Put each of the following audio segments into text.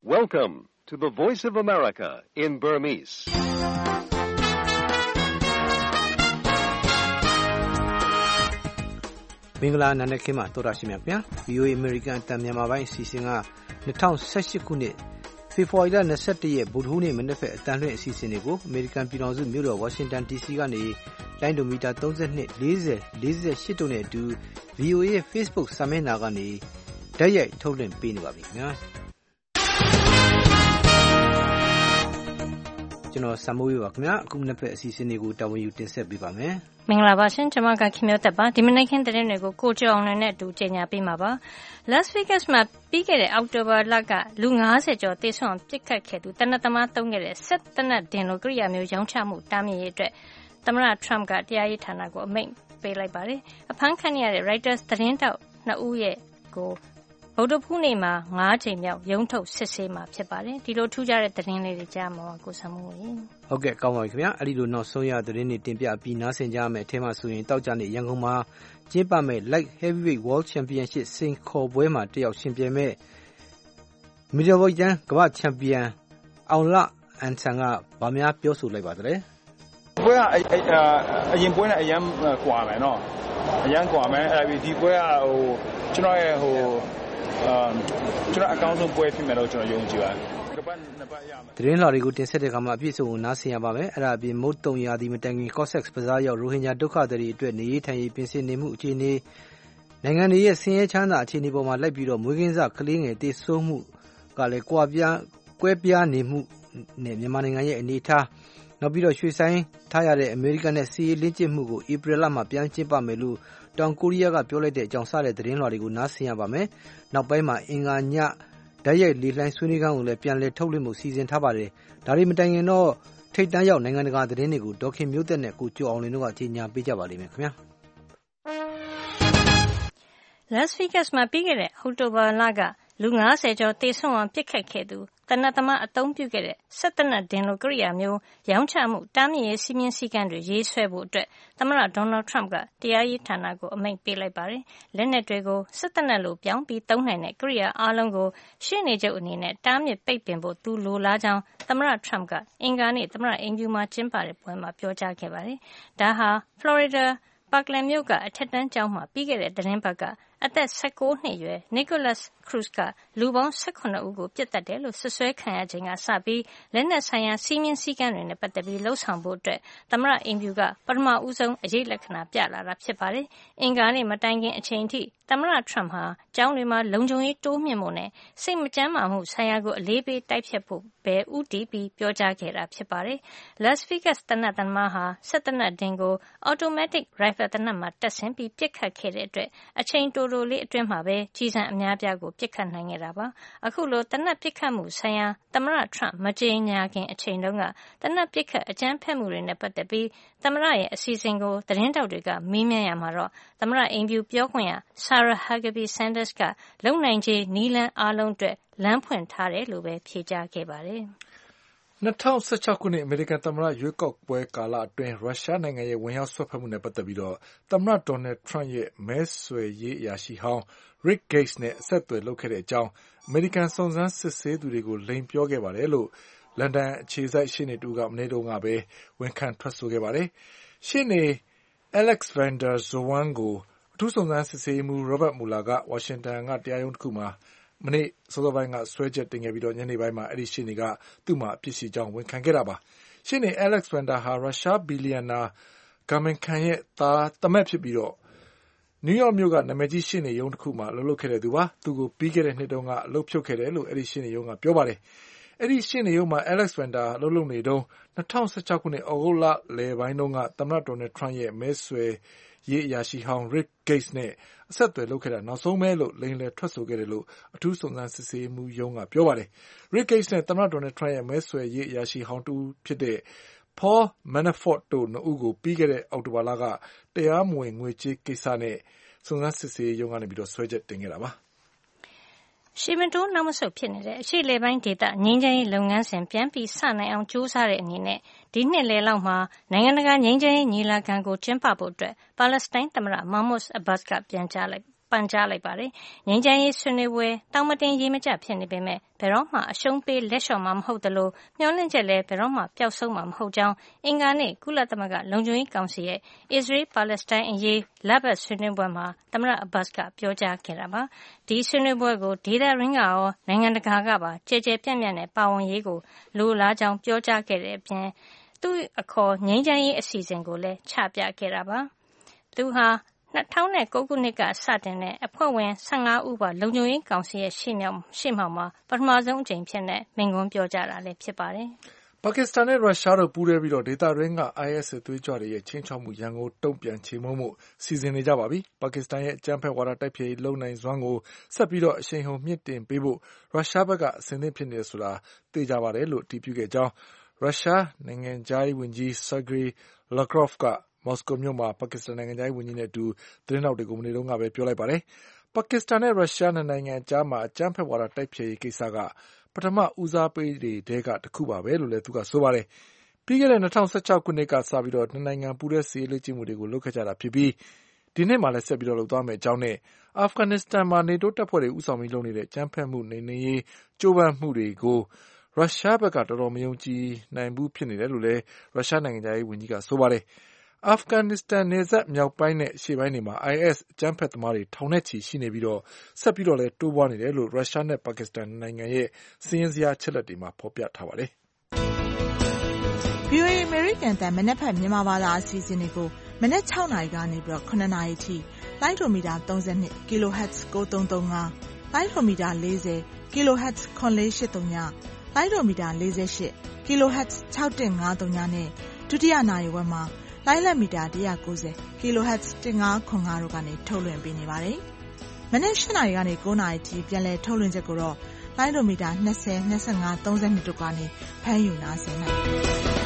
Welcome to the Voice of America in Burmese. ။မင်္ဂလာနံနက်ခင်းမှာတော်ရရှိမြခင် VOA American အတန်မြန်မာပိုင်းအစီအစဉ်က2018ခုနှစ်ဖေဖော်ဝါရီလ21ရက်ဗုဒ္ဓဟူးနေ့မနေ့ဖက်အတန်လွှင့်အစီအစဉ်တွေကို American ပြည်ထောင်စုမြို့တော် Washington DC ကနေလိုင်းဒိုမီတာ32 40 48တို့နဲ့အတူ VOA ရဲ့ Facebook စာမျက်နှာကနေတိုက်ရိုက်ထုတ်လွှင့်ပေးနေပါပြီခင်ဗျာ။ကျွန်တော်စမိုးရပါခင်ဗျာအခုနှစ်ဖက်အစီအစဉ်တွေကိုတာဝန်ယူတင်ဆက်ပေးပါမယ်မင်္ဂလာပါရှင်ကျွန်မကခင်မျိုးသက်ပါဒီမနေ့ခင်းသတင်းတွေကိုကိုကျော်အောင်နဲ့အတူကြေညာပေးမှာပါ Las Vegas မှာပြီးခဲ့တဲ့အောက်တိုဘာလကလူ90ကျော်သေဆုံးပစ်ခတ်ခဲ့သူတနက်သမားသုံးခဲ့တဲ့ဆက်တနက်ဒင်လိုကိရိယာမျိုးရောင်းချမှုတားမြစ်ရေးအတွက်သမ္မတ Trump ကတရားရေးဌာနကိုအမိန့်ပေးလိုက်ပါတယ်အဖမ်းခံရတဲ့ Reuters သတင်းတောက်2ဦးရဲ့ကိုဗုဒ္ဓဖူးနေ့မှာ9ချိန်မြောက်ရုံးထုတ်စစ်ဆေးမှာဖြစ်ပါတယ်ဒီလိုထူးခြားတဲ့သတင်းလေးတွေကြားမှာကိုဆမှုဝင်ဟုတ်ကဲ့ကောင်းပါပြီခင်ဗျာအဲ့ဒီလိုနောက်ဆုံးရသတင်းတွေတင်ပြပြီးနားဆင်ကြရမယ်အထက်မှာဆိုရင်တောက်ကြနေရန်ကုန်မှာကျင်းပမဲ့ Light Heavyweight World Championship စင်ခေါ်ပွဲမှာတယောက်ရှင်ပြိုင်မဲ့မီဒီယာဘော်ကျန်ကမ္ဘာချန်ပီယံအောင်လအန်ဆန်ကဗာများပြောဆိုလိုက်ပါတဲ့ပွဲကအရင်ပွဲနဲ့အရင်ကွာမယ်နော်အရင်ကွာမယ်အဲ့ဒီပွဲကဟိုကျွန်တော်ရဲ့ဟိုကျွန်တော်အကောင့်ဆုံးပွဲဖြစ်မယ်လို့ကျွန်တော်ယုံကြည်ပါတယ်သတင်းလာတွေကိုတင်ဆက်တဲ့အခါမှာအပြည့်အစုံကိုနားဆင်ရပါမယ်။အဲ့ဒါအပြင်မုတ်တုံရာသီမတိုင်ခင် Cox's Bazar ရောက်ရိုဟင်ဂျာဒုက္ခသည်တွေအတွက်နေရေးထိုင်ရေးပြင်ဆင်နေမှုအခြေအနေနိုင်ငံတွေရဲ့ဆင်းရဲချမ်းသာအခြေအနေပေါ်မှာလိုက်ပြီးတော့မွေးကင်းစကလေးငယ်တေဆိုးမှုကလည်းကွဲပြားနေမှုနဲ့မြန်မာနိုင်ငံရဲ့အနေအထားနောက်ပြီးတော့ရွှေဆိုင်ထားရတဲ့အမေရိကန်နဲ့စီးရေးလင်းကျင့်မှုကိုဧပြီလမှာပြန်ကျင်းပမယ်လို့တောင်ကိုရီးယားကပြောလိုက်တဲ့အကြောင်းစတဲ့သတင်းလာတွေကိုနားဆင်ရပါမယ်။နောက်ပိုင်းမှာအင်္ဂါညဓာတ်ရိုက်လေလှိုင်းဆွေးနွေးခန်းကိုလည်းပြန်လည်ထုတ်လွှင့်မှုစီစဉ်ထားပါတယ်။ဒါတွေမတိုင်ခင်တော့ထိပ်တန်းရောက်နိုင်ငံတကာသတင်းတွေကိုဒေါခင်မျိုးသက်နဲ့ကိုကျော်အောင်လင်းတို့ကကြီးညာပေးကြပါလိမ့်မယ်ခင်ဗျာ။ Las Vegas မှာပြီးခဲ့တဲ့အောက်တိုဘာလကလူ90ကျော်သေဆုံးအောင်ပစ်ခတ်ခဲ့သူတနတ်သမားအသုံးပြုခဲ့တဲ့ဆက်တနက်ဒင်လိုကိရိယာမျိုးရောင်းချမှုတားမြစ်ရေးစီမင်းစည်းကမ်းတွေရေးဆွဲဖို့အတွက်သမ္မတ Donald Trump ကတရားရေးဌာနကိုအမိန့်ပေးလိုက်ပါတယ်။လက်နက်တွေကိုဆက်တနက်လိုပြောင်းပြီးသုံးနိုင်တဲ့ကိရိယာအားလုံးကိုရှေ့နေချုပ်အနေနဲ့တားမြစ်ပိတ်ပင်ဖို့သူလိုလားကြောင်းသမ္မတ Trump ကအင်္ဂါနေ့သမ္မတအိမ်ဖြူမှာကျင်းပတဲ့ပွဲမှာပြောကြားခဲ့ပါတယ်။ဒါဟာ Florida Parkland မြို့ကအထက်တန်းကျောင်းမှာပြီးခဲ့တဲ့သတင်းပတ်ကအသက်19နှစ်အရွယ် Nicholas Cruz ကလူပေါင်း18ဦးကိုပြစ်ဒဏ်တယ်လို့ဆွဆွဲခံရချိန်ကစပြီးလက်နက်ဆိုင်ရာစီးမြင်စည်းကမ်းတွေနဲ့ပတ်သက်ပြီးလှုံ့ဆော်ဖို့အတွက်သမ္မတအိမ်ဖြူကပထမဦးဆုံးအရေးလက္ခဏာပြလာတာဖြစ်ပါတယ်။အင်္ဂါနေ့မတိုင်ခင်အချိန်ထိသမ္မတ Trump ဟာကျောင်းတွေမှာလုံခြုံရေးတိုးမြှင့်ဖို့နဲ့စိတ်မကျန်းမာမှုဆိုင်ရာကိုအလေးပေးတိုက်ဖျက်ဖို့ပဲဦးတည်ပြီးပြောကြားခဲ့တာဖြစ်ပါတယ်။ Las Vegas တနတ်သမားဟာဆက်တနတ်ဒင်ကို automatic rifle တနတ်မှာတပ်ဆင်ပြီးပစ်ခတ်ခဲ့တဲ့အတွက်အချိန်တိုတိုလေးအတွင်းမှာပဲကြီးစံအများပြားကိုပစ်ခတ်နိုင်ခဲ့တာပါအခုလိုတနတ်ပစ်ခတ်မှုဆိုင်ရာသမ္မတ Trump မကြေညာခင်အချိန်တုန်းကတနတ်ပစ်ခတ်အကြမ်းဖက်မှုတွေနဲ့ပတ်သက်ပြီးသမ္မတရဲ့အစီအစဉ်ကိုသတင်းတောက်တွေကမေးမြန်းရမှာတော့သမ္မတအိမ်ဖြူပြောခွင့်ရ Sarah Huckabee Sanders ကလုံနိုင်ခြေနီးလန်းအားလုံးအတွက်လမ်းဖွင့်ထားတယ်လို့ပဲဖြေကြားခဲ့ပါတယ် 2016ခုနှစ်အမေရိကန်သမ္မတရွေးကောက်ပွဲကာလအတွင်းရုရှားနိုင်ငံရဲ့ဝင်ရောက်ဆွတ်ဖက်မှုနဲ့ပတ်သက်ပြီးတော့သမ္မတ Donald Trump ရဲ့မဲဆွယ်ရေးအရာရှိဟောင်း Rick Gates နဲ့အဆက်အသွယ်လုပ်ခဲ့တဲ့အကြောင်းအမေရိကန်စုံစမ်းစစ်ဆေးသူတွေကိုလိမ်ပြောခဲ့ပါတယ်လို့လန်ဒန်အခြေစိုက်ရှေ့နေတူကမနေ့တုန်းကပဲဝန်ခံထွက်ဆိုခဲ့ပါတယ်။ရှေ့နေ Alex van der Zowan ကိုအထူးစုံစမ်းစစ်ဆေးမှု Robert Mueller ကဝါရှင်တန်ကတရားရုံးတစ်ခုမှာမနေ့စောစောပိုင်းကစွဲချက်တင်ခဲ့ပြီးတော့ညနေပိုင်းမှာအဲ့ဒီရှေ့နေကသူ့မှာအပြစ်ရှိကြောင်းဝန်ခံခဲ့တာပါ။ရှေ့နေ Alex van der ဟာရုရှားဘီလီယံနာGerman Khan ရဲ့သားသမက်ဖြစ်ပြီးတော့နယူးယောက်မြို့ကနာမည်ကြီးရှေ့နေရုံးတစ်ခုမှာလှုပ်ခဲ့တဲ့သူပါ။သူကိုပြီးခဲ့တဲ့နှစ်တုန်းကအလုပ်ဖြုတ်ခဲ့တယ်လို့အဲ့ဒီရှေ့နေရုံးကပြောပါတယ်။အဲ့ဒီရှေ့နေရုံးမှာ Alex van der လှုပ်နေတုန်း2016ခုနှစ်ဩဂုတ်လလယ်ပိုင်းတုန်းကသမ္မတ Donald Trump ရဲ့မဲဆွယ်ရေးအရာရှိဟောင်း Rick Gates နဲ့အဆက်အသွယ်လုပ်ခဲ့တာနောက်ဆုံးပဲလို့လိမ်လည်ထွက်ဆိုခဲ့တယ်လို့အထူးစုံစမ်းစစ်ဆေးမှုရုံးကပြောပါတယ်။ Rick Gates နဲ့သမ္မတ Donald Trump ရဲ့မဲဆွယ်ရေးအရာရှိဟောင်းတူဖြစ်တဲ့ Paul Manafort တို့နှစ်ဦးကိုပြီးခဲ့တဲ့အောက်တိုဘာလကတရားမဝင်ငွေကြေးကိစ္စနဲ့စုံစမ်းစစ်ဆေးရုံးကနေပြီးတော့ဆွဲချက်တင်ခဲ့တာပါ။ရှေမတိုးနောက်မဆုတ်ဖြစ်နေတဲ့အရှေ့လယ်ပိုင်းဒေသငြိမ်းချမ်းရေးလုပ်ငန်းစဉ်ပြန်ပြီးစနိုင်အောင်ကြိုးစားတဲ့အနေနဲ့ဒီနှစ်လယ်လောက်မှာနိုင်ငံတကာငြိမ်းချမ်းရေးညီလာခံကိုကျင်းပဖို့အတွက်ပါလက်စတိုင်းသမ္မတ Mahmoud Abbas ကပြန်ကြားလိုက်ပန်ကြားလိုက်ပါတယ်။ငြိမ်းချမ်းရေးဆွေးနွေးပွဲတောင်မတင်ရေမကျဖြစ်နေပေမဲ့ဘယ်တော့မှအရှုံးပေးလက်လျှော့မှာမဟုတ်သလိုမျှော်လင့်ချက်လည်းဘယ်တော့မှပျောက်ဆုံးမှာမဟုတ်ကြောင်းအင်္ဂါနေ့ကုလသမဂ္ဂလုံခြုံရေးကောင်စီရဲ့အစ္စရေးပါလက်စတိုင်းအရေးလဘတ်ဆွေးနွေးပွဲမှာသမ္မတအဘတ်စ်ကပြောကြားခဲ့တာပါ။ဒီဆွေးနွေးပွဲကိုဒေသရင်းကရောနိုင်ငံတကာကပါကြဲကြဲပြန့်ပြန့်နဲ့ပါဝင်ရေးကိုလိုလားကြောင်းပြောကြားခဲ့တဲ့အပြင်သူ့အခေါ်ငြိမ်းချမ်းရေးအစီအစဉ်ကိုလည်းချပြခဲ့တာပါ။သူဟာ2009ခုနှစ်ကစတင်တဲ့အဖွဲ့ဝင်15ဦးပါလုံခြုံရေးကောင်စီရဲ့ရှေ့မှောက်မှာပထမဆုံးအကြိမ်ဖြစ်တဲ့မိန့်ခွန်းပြောကြားတာလည်းဖြစ်ပါတယ်။ပါကစ္စတန်နဲ့ရုရှားတို့ပူးတွဲပြီးဒေသတွင်းက IS စစ်သွေးကြွတွေရဲ့ခြိမ်းခြောက်မှုရန်ကိုတုံ့ပြန်ချေမှုန်းမှုစီစဉ်နေကြပါပြီ။ပါကစ္စတန်ရဲ့အကြမ်းဖက်ဝါဒတိုက်ဖျက်ရေးလုပ်နိုင်စွမ်းကိုဆက်ပြီးအရှိန်ဟုန်မြင့်တင်ပေးဖို့ရုရှားဘက်ကအဆင်သင့်ဖြစ်နေတယ်ဆိုတာသိကြပါတယ်လို့အတည်ပြုခဲ့ကြောင်းရုရှားနိုင်ငံခြားရေးဝန်ကြီး Sergei Lavrov ကမော်စကိုမြို့မှာပါကစ္စတန်နိုင်ငံခြားရေးဝန်ကြီးနဲ့အတူသတင်းထောက်တွေကိုမနေ့တုန်းကပဲပြောလိုက်ပါတယ်။ပါကစ္စတန်နဲ့ရုရှားနိုင်ငံအကြားမှာအကြမ်းဖက်ဝါဒတိုက်ဖျက်ရေးကိစ္စကပထမဦးစားပေးတွေထဲကတစ်ခုပါပဲလို့လည်းသူကဆိုပါတယ်။ပြီးခဲ့တဲ့2016ခုနှစ်ကစပြီးနှစ်နိုင်ငံပူးတွဲစစ်ရေးလေ့ကျင့်မှုတွေကိုလုပ်ခဲ့ကြတာဖြစ်ပြီးဒီနှစ်မှာလည်းဆက်ပြီးလုပ်သွားမယ့်အကြောင်းနဲ့အာဖဂန်နစ္စတန်မှာနေတိုးတပ်ဖွဲ့တွေဦးဆောင်ပြီးလုပ်နေတဲ့အကြမ်းဖက်မှုနှိမ်နင်းရေးကြိုးပမ်းမှုတွေကိုရုရှားဘက်ကတော်တော်မယုံကြည်နိုင်ဘူးဖြစ်နေတယ်လို့လည်းရုရှားနိုင်ငံခြားရေးဝန်ကြီးကဆိုပါတယ်။အာဖဂန်နစ္စတန်နယ်စပ်မြောက်ပိုင်းနဲ့အရှေ့ပိုင်းတွေမှာ IS အကြမ်းဖက်သမားတွေထောင်နဲ့ချီရှိနေပြီးဆက်ပြီးလည်းတိုးပွားနေတယ်လို့ရုရှားနဲ့ပါကစ္စတန်နိုင်ငံရဲ့စာရင်းဇယားအချက်အလက်တွေမှာဖော်ပြထားပါတယ်။ VOA American တန်မနက်ဖြန်မြန်မာဘာသာအစီအစဉ်တွေကိုမနက်6နာရီကနေ9နာရီထိလိုင်းဒိုမီတာ32 kHz 9335လိုင်းဒိုမီတာ40 kHz 9483ညလိုင်းဒိုမီတာ48 kHz 6153နဲ့ဒုတိယနာရီဝက်မှာလိုင်းလက်မီတာ190 kHz 1505တို့ကနေထုတ်လွှင့်ပေးနေပါတယ်။မနက်8နာရီကနေ9နာရီထိပြန်လည်ထုတ်လွှင့်ချက်ကိုတော့လိုင်းဒိုမီတာ20 25 32တို့ကနေဖမ်းယူနားဆင်နိုင်ပါတယ်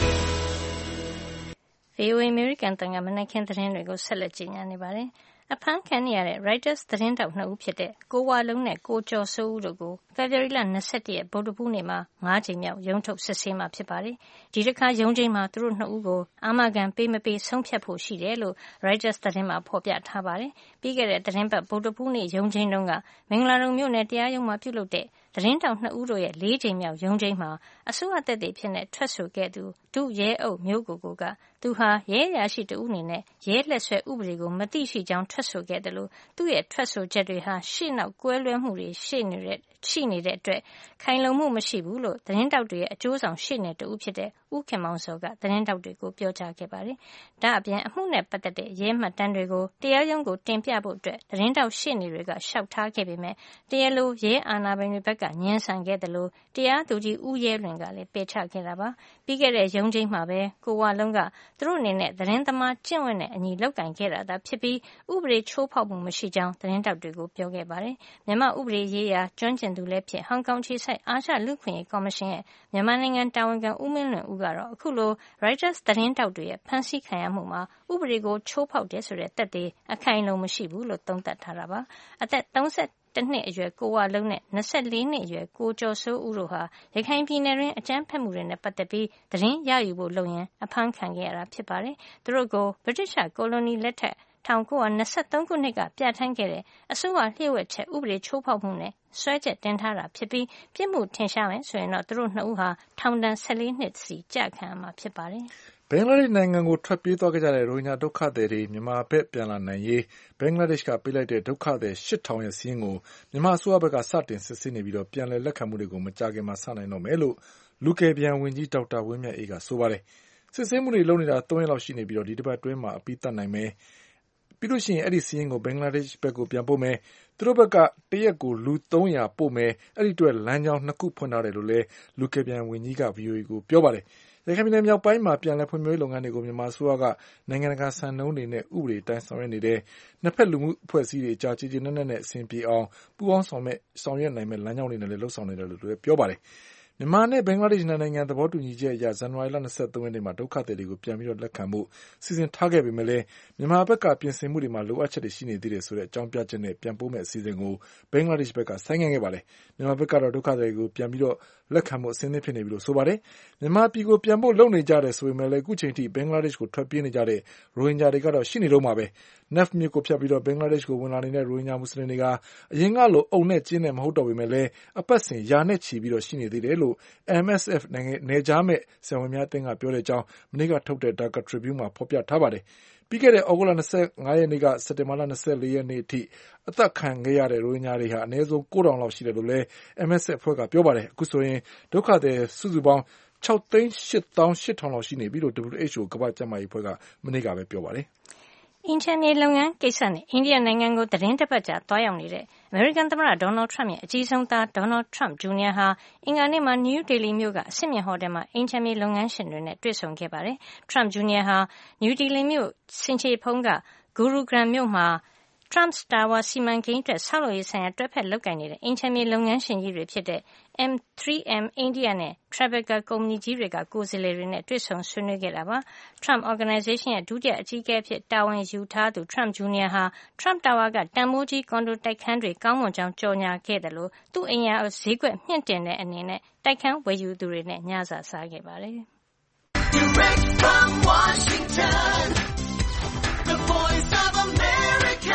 ။ VOA American တန်ကမနက်ခင်းသတင်းတွေကိုဆက်လက်ကြီးညာနေပါတယ်။အဖမ်းခံနေရတဲ့ Reuters သတင်းထောက်2ဦးဖြစ်တဲ့ကိုဝါလုံးနဲ့ကိုကျော်စိုးဦးတို့ကိုဖေဖေါ်ဝါရီလ21ရက်ဗုဒ္ဓဟူးနေ့မှာ5ကြိမ်မြောက်ရုံးထုတ်စစ်ဆေးမှာဖြစ်ပါတယ်။ဒီတစ်ခါရုံးချိန်မှာသူတို့2ဦးကိုအာမခံပေးမပေးဆုံးဖြတ်ဖို့ရှိတယ်လို့ Reuters သတင်းမှာဖော်ပြထားပါတယ်။ပြီးခဲ့တဲ့သတင်းပတ်ဗုဒ္ဓဟူးနေ့ရုံးချိန်တုန်းကမင်္ဂလာတုံမြို့နယ်တရားရုံးမှာပြုလုပ်တဲ့သတင်းထောက်2ဦးတို့ရဲ့4ကြိမ်မြောက်ရုံးချိန်မှာအစိုးရသက်သေဖြစ်တဲ့ထွက်ဆိုခဲ့သူဒုရဲအုပ်မျိုးကိုကသူဟာရဲအရာရှိတဦးအနေနဲ့ရဲလက်ဆွဲဥပဒေကိုမသိရှိကြောင်းထွက်ဆိုခဲ့တယ်လို့သူ့ရဲ့ထွက်ဆိုချက်တွေဟာရှေ့နောက်ကွဲလွဲမှုတွေရှိနေတဲ့အတွက်ခိုင်လုံမှုမရှိဘူးလို့သတင်းတောက်တွေရဲ့အကျိုးဆောင်ရှေ့နေတဦးဖြစ်တဲ့ဦးခင်မောင်စောကသတင်းတောက်တွေကိုပြောကြားခဲ့ပါတယ်။ဒါအပြင်အမှုနဲ့ပတ်သက်တဲ့ရဲမှတ်တမ်းတွေကိုတရားရုံးကိုတင်ပြဖို့အတွက်သတင်းတောက်ရှေ့နေတွေကလျှောက်ထားခဲ့ပေမဲ့တရားလိုရဲအာဏာပိုင်တွေဘက်ကငြင်းဆန်ခဲ့တယ်လို့တရားသူကြီးဦးရဲလွင်ကလည်းပယ်ချခဲ့တာပါ။ပြီးခဲ့တဲ့ရုံးချိန်မှာပဲကိုဝါလုံးကသူတို့အနေနဲ့သတင်းသမားကျင့်ဝတ်နဲ့အညီလုပ်ကင်ခဲ့တာသာဖြစ်ပြီးဥပဒေချိုးဖောက်မှုမရှိကြောင်းသတင်းတောက်တွေကိုပြောခဲ့ပါတယ်။မြန်မာဥပဒေရေးရာကျွမ်းကျင်သူလည်းဖြစ်ဟောင်ကောင်ခြေဆိုင်အာရှလူ့အခွင့်အရေးကော်မရှင်ရဲ့မြန်မာနိုင်ငံတာဝန်ခံဦးမင်းလွင်ဦးကတော့အခုလို Reuters သတင်းတောက်တွေရဲ့ဖမ်းဆီးခံရမှုမှာဥပဒေကိုချိုးဖောက်တယ်ဆိုတဲ့သက်သေအခိုင်အလုံမရှိဘူးလို့သုံးသပ်ထားတာပါ။အသက်31နှစ်အရွယ်ကိုဝါလုံးနဲ့24နှစ်အရွယ်ကိုကျော်စိုးဦးတို့ဟာရခိုင်ပြည်နယ်တွင်အကြမ်းဖက်မှုတွေနဲ့ပတ်သက်ပြီးသတင်းရယူဖို့လုပ်ရန်အဖမ်းခံခဲ့ရတာဖြစ်ပါတယ်။သူတို့ကိုဗြိတိရှကိုလိုနီလက်ထက်1923ခုနှစ်ကပြဋ္ဌာန်းခဲ့တဲ့အစိုးရလျှို့ဝှက်ချက်ဥပဒေချိုးဖောက်မှုနဲ့စွဲချက်တင်ထားတာဖြစ်ပြီးပြစ်မှုထင်ရှားမယ်ဆိုရင်တော့သူတို့2ဦးဟာထောင်ဒဏ်14နှစ်စီကျခံရမှာဖြစ်ပါတယ်။ဘင်္ဂလားဒေ့ရှ်နိုင်ငံကိုထွက်ပြေးသွားကြတဲ့ရိုဟင်ဂျာဒုက္ခသည်တွေမြန်မာဘက်ပြန်လာနိုင်ရေးဘင်္ဂလားဒေ့ရှ်ကပေးလိုက်တဲ့ဒုက္ခသည်8000ရဲ့စာရင်းကိုမြန်မာအစိုးရဘက်ကစတင်စစ်ဆေးနေပြီးပြန်လည်လက်ခံမှုတွေကိုမကြာခင်မှာစနိုင်တော့မယ်လို့လူကယ်ပြန်ဝန်ကြီးဒေါက်တာဝင်းမြတ်အေးကဆိုပါတယ်။စစ်ဆေးမှုတွေလုပ်နေတာ3ရက်လောက်ရှိနေပြီးဒီတစ်ပတ်အတွင်းမှာအပြီးသတ်နိုင်မယ်ပြီးလို့ရှိရင်အဲ့ဒီစီးရင်ကိုဘင်္ဂလားဒေ့ရှ်ဘက်ကိုပြန်ပို့မယ်သူတို့ဘက်ကတရက်ကိုလူ300ပို့မယ်အဲ့ဒီအတွက်လမ်းကြောင်း2ခုဖွင့်ထားတယ်လို့လည်းလူကယ်ပြန်ဝန်ကြီးက VOA ကိုပြောပါတယ်ရခိုင်ပြည်နယ်မြောက်ပိုင်းမှာပြန်လည်ဖွံ့ဖြိုးရေးလုပ်ငန်းတွေကိုမြန်မာအစိုးရကနိုင်ငံတကာစံနှုန်းတွေနဲ့ဥပဒေတိုင်းဆောင်ရွက်နေတဲ့နှစ်ဖက်လူမှုအဖွဲ့အစည်းတွေအကြားကြီးနက်နက်နဲ့အဆင်ပြေအောင်ပူးပေါင်းဆောင်ရွက်နိုင်မဲ့လမ်းကြောင်းတွေနဲ့လည်းလှုပ်ဆောင်နေတယ်လို့ပြောပါတယ်မြန်မာနဲ့ဘင်္ဂလားဒေ့ရှ်နိုင်ငံသဘောတူညီချက်အရဇန်နဝါရီလ23ရက်နေ့မှာဒုက္ခသည်တွေကိုပြန်ပြီးလက်ခံဖို့စီစဉ်ထားခဲ့ပေမဲ့လည်းမြန်မာဘက်ကပြင်ဆင်မှုတွေမှာလိုအပ်ချက်တွေရှိနေသေးတယ်ဆိုတဲ့အကြောင်းပြချက်နဲ့ပြန်ပို့မဲ့အစီအစဉ်ကိုဘင်္ဂလားဒေ့ရှ်ဘက်ကဆိုင်းငံ့ခဲ့ပါတယ်မြန်မာဘက်ကတော့ဒုက္ခသည်တွေကိုပြန်ပြီးလက်ခံဖို့အဆင်သင့်ဖြစ်နေပြီလို့ဆိုပါတယ်မြန်မာပြည်ကိုပြန်ဖို့လုပ်နေကြတယ်ဆိုပေမဲ့လည်းအခုချိန်ထိဘင်္ဂလားဒေ့ရှ်ကိုထွက်ပြေးနေကြတဲ့ရိုဟင်ဂျာတွေကတော့ရှိနေတော့မှာပဲ Naf မြို့ကိုဖြတ်ပြီးဘင်္ဂလားဒေ့ရှ်ကိုဝင်လာနေတဲ့ရိုဟင်ဂျာမွတ်စလင်တွေကအရင်ကလိုအုံနဲ့ကျင်းနဲ့မဟုတ်တော့ပေမဲ့လည်းအပတ်စဉ်ရာနဲ့ချီပြီးရှိနေသေးတယ်လို့ MSF နယ်ခြားမဲ့ဆရာဝန်များအသင်းကပြောတဲ့အကြောင်းမနေ့ကထုတ်တဲ့ Dhaka Tribune မှာဖော်ပြထားပါတယ်။ပြီးခဲ့တဲ့ဩဂုတ်လ25ရက်နေ့ကစက်တင်ဘာလ24ရက်နေ့အထိအသက်ခံခဲ့ရတဲ့ရိုဟင်ဂျာတွေဟာအနည်းဆုံး9000လောက်ရှိတယ်လို့လည်း MSF အဖွဲ့ကပြောပါတယ်။အခုဆိုရင်ဒုက္ခသည်စုစုပေါင်း6,880,000 လောက်ရှိနေပြီလို့ WHO ကမ္ဘာ့ကျန်းမာရေးအဖွဲ့ကမနေ့ကပဲပြောပါတယ်။အင်ချန်မြေလုပ်ငန်းကိစ္စနဲ့အိန္ဒိယနိုင်ငံကိုသတင်းတစ်ပတ်ကြာသွားရောက်နေတဲ့အမေရိကန်သမ္မတဒေါ်နယ်ထရမ့်ရဲ့အကြီးဆုံးသားဒေါ်နယ်ထရမ့်ဂျူနီယာဟာအင်္ဂါနေ့မှာနယူးဒေလီမြို့ကအဆင့်မြင့်ဟိုတယ်မှာအင်ချန်မြေလုပ်ငန်းရှင်တွေနဲ့တွေ့ဆုံခဲ့ပါတယ်။ထရမ့်ဂျူနီယာဟာနယူးဒေလီမြို့ဆင်ခြေဖုံးကဂူရူဂရန်မြို့မှာTrump Tower စီမံကိန်းအတွက်ဆောက်လုပ်ရေးဆိုင်ရာတွဲဖက်လုပ်ကိုင်နေတဲ့အင်ချန်မြေလုပ်ငန်းရှင်ကြီးတွေဖြစ်တဲ့ M3M India နဲ့ Tribeca ကုမ္ပဏီကြီးတွေကကိုယ်စားလှယ်တွေနဲ့တွေ့ဆုံဆွေးနွေးခဲ့တာပါ။ Trump Organization ရဲ့ဒုတိယအကြီးအကဲအဖြစ်တာဝန်ယူထားသူ Trump Jr. ဟာ Trump Tower ကတန်ဖိုးကြီးကွန်ဒိုတိုက်ခန်းတွေကောင်းမွန်ကြောင်းကြော်ညာခဲ့တယ်လို့သူ့အိမ်ယာဈေးကွက်မြင့်တင်တဲ့အနေနဲ့တိုက်ခန်းဝယ်ယူသူတွေနဲ့ညစာစားခဲ့ပါတယ်။ Direct from Washington, the Voice of America.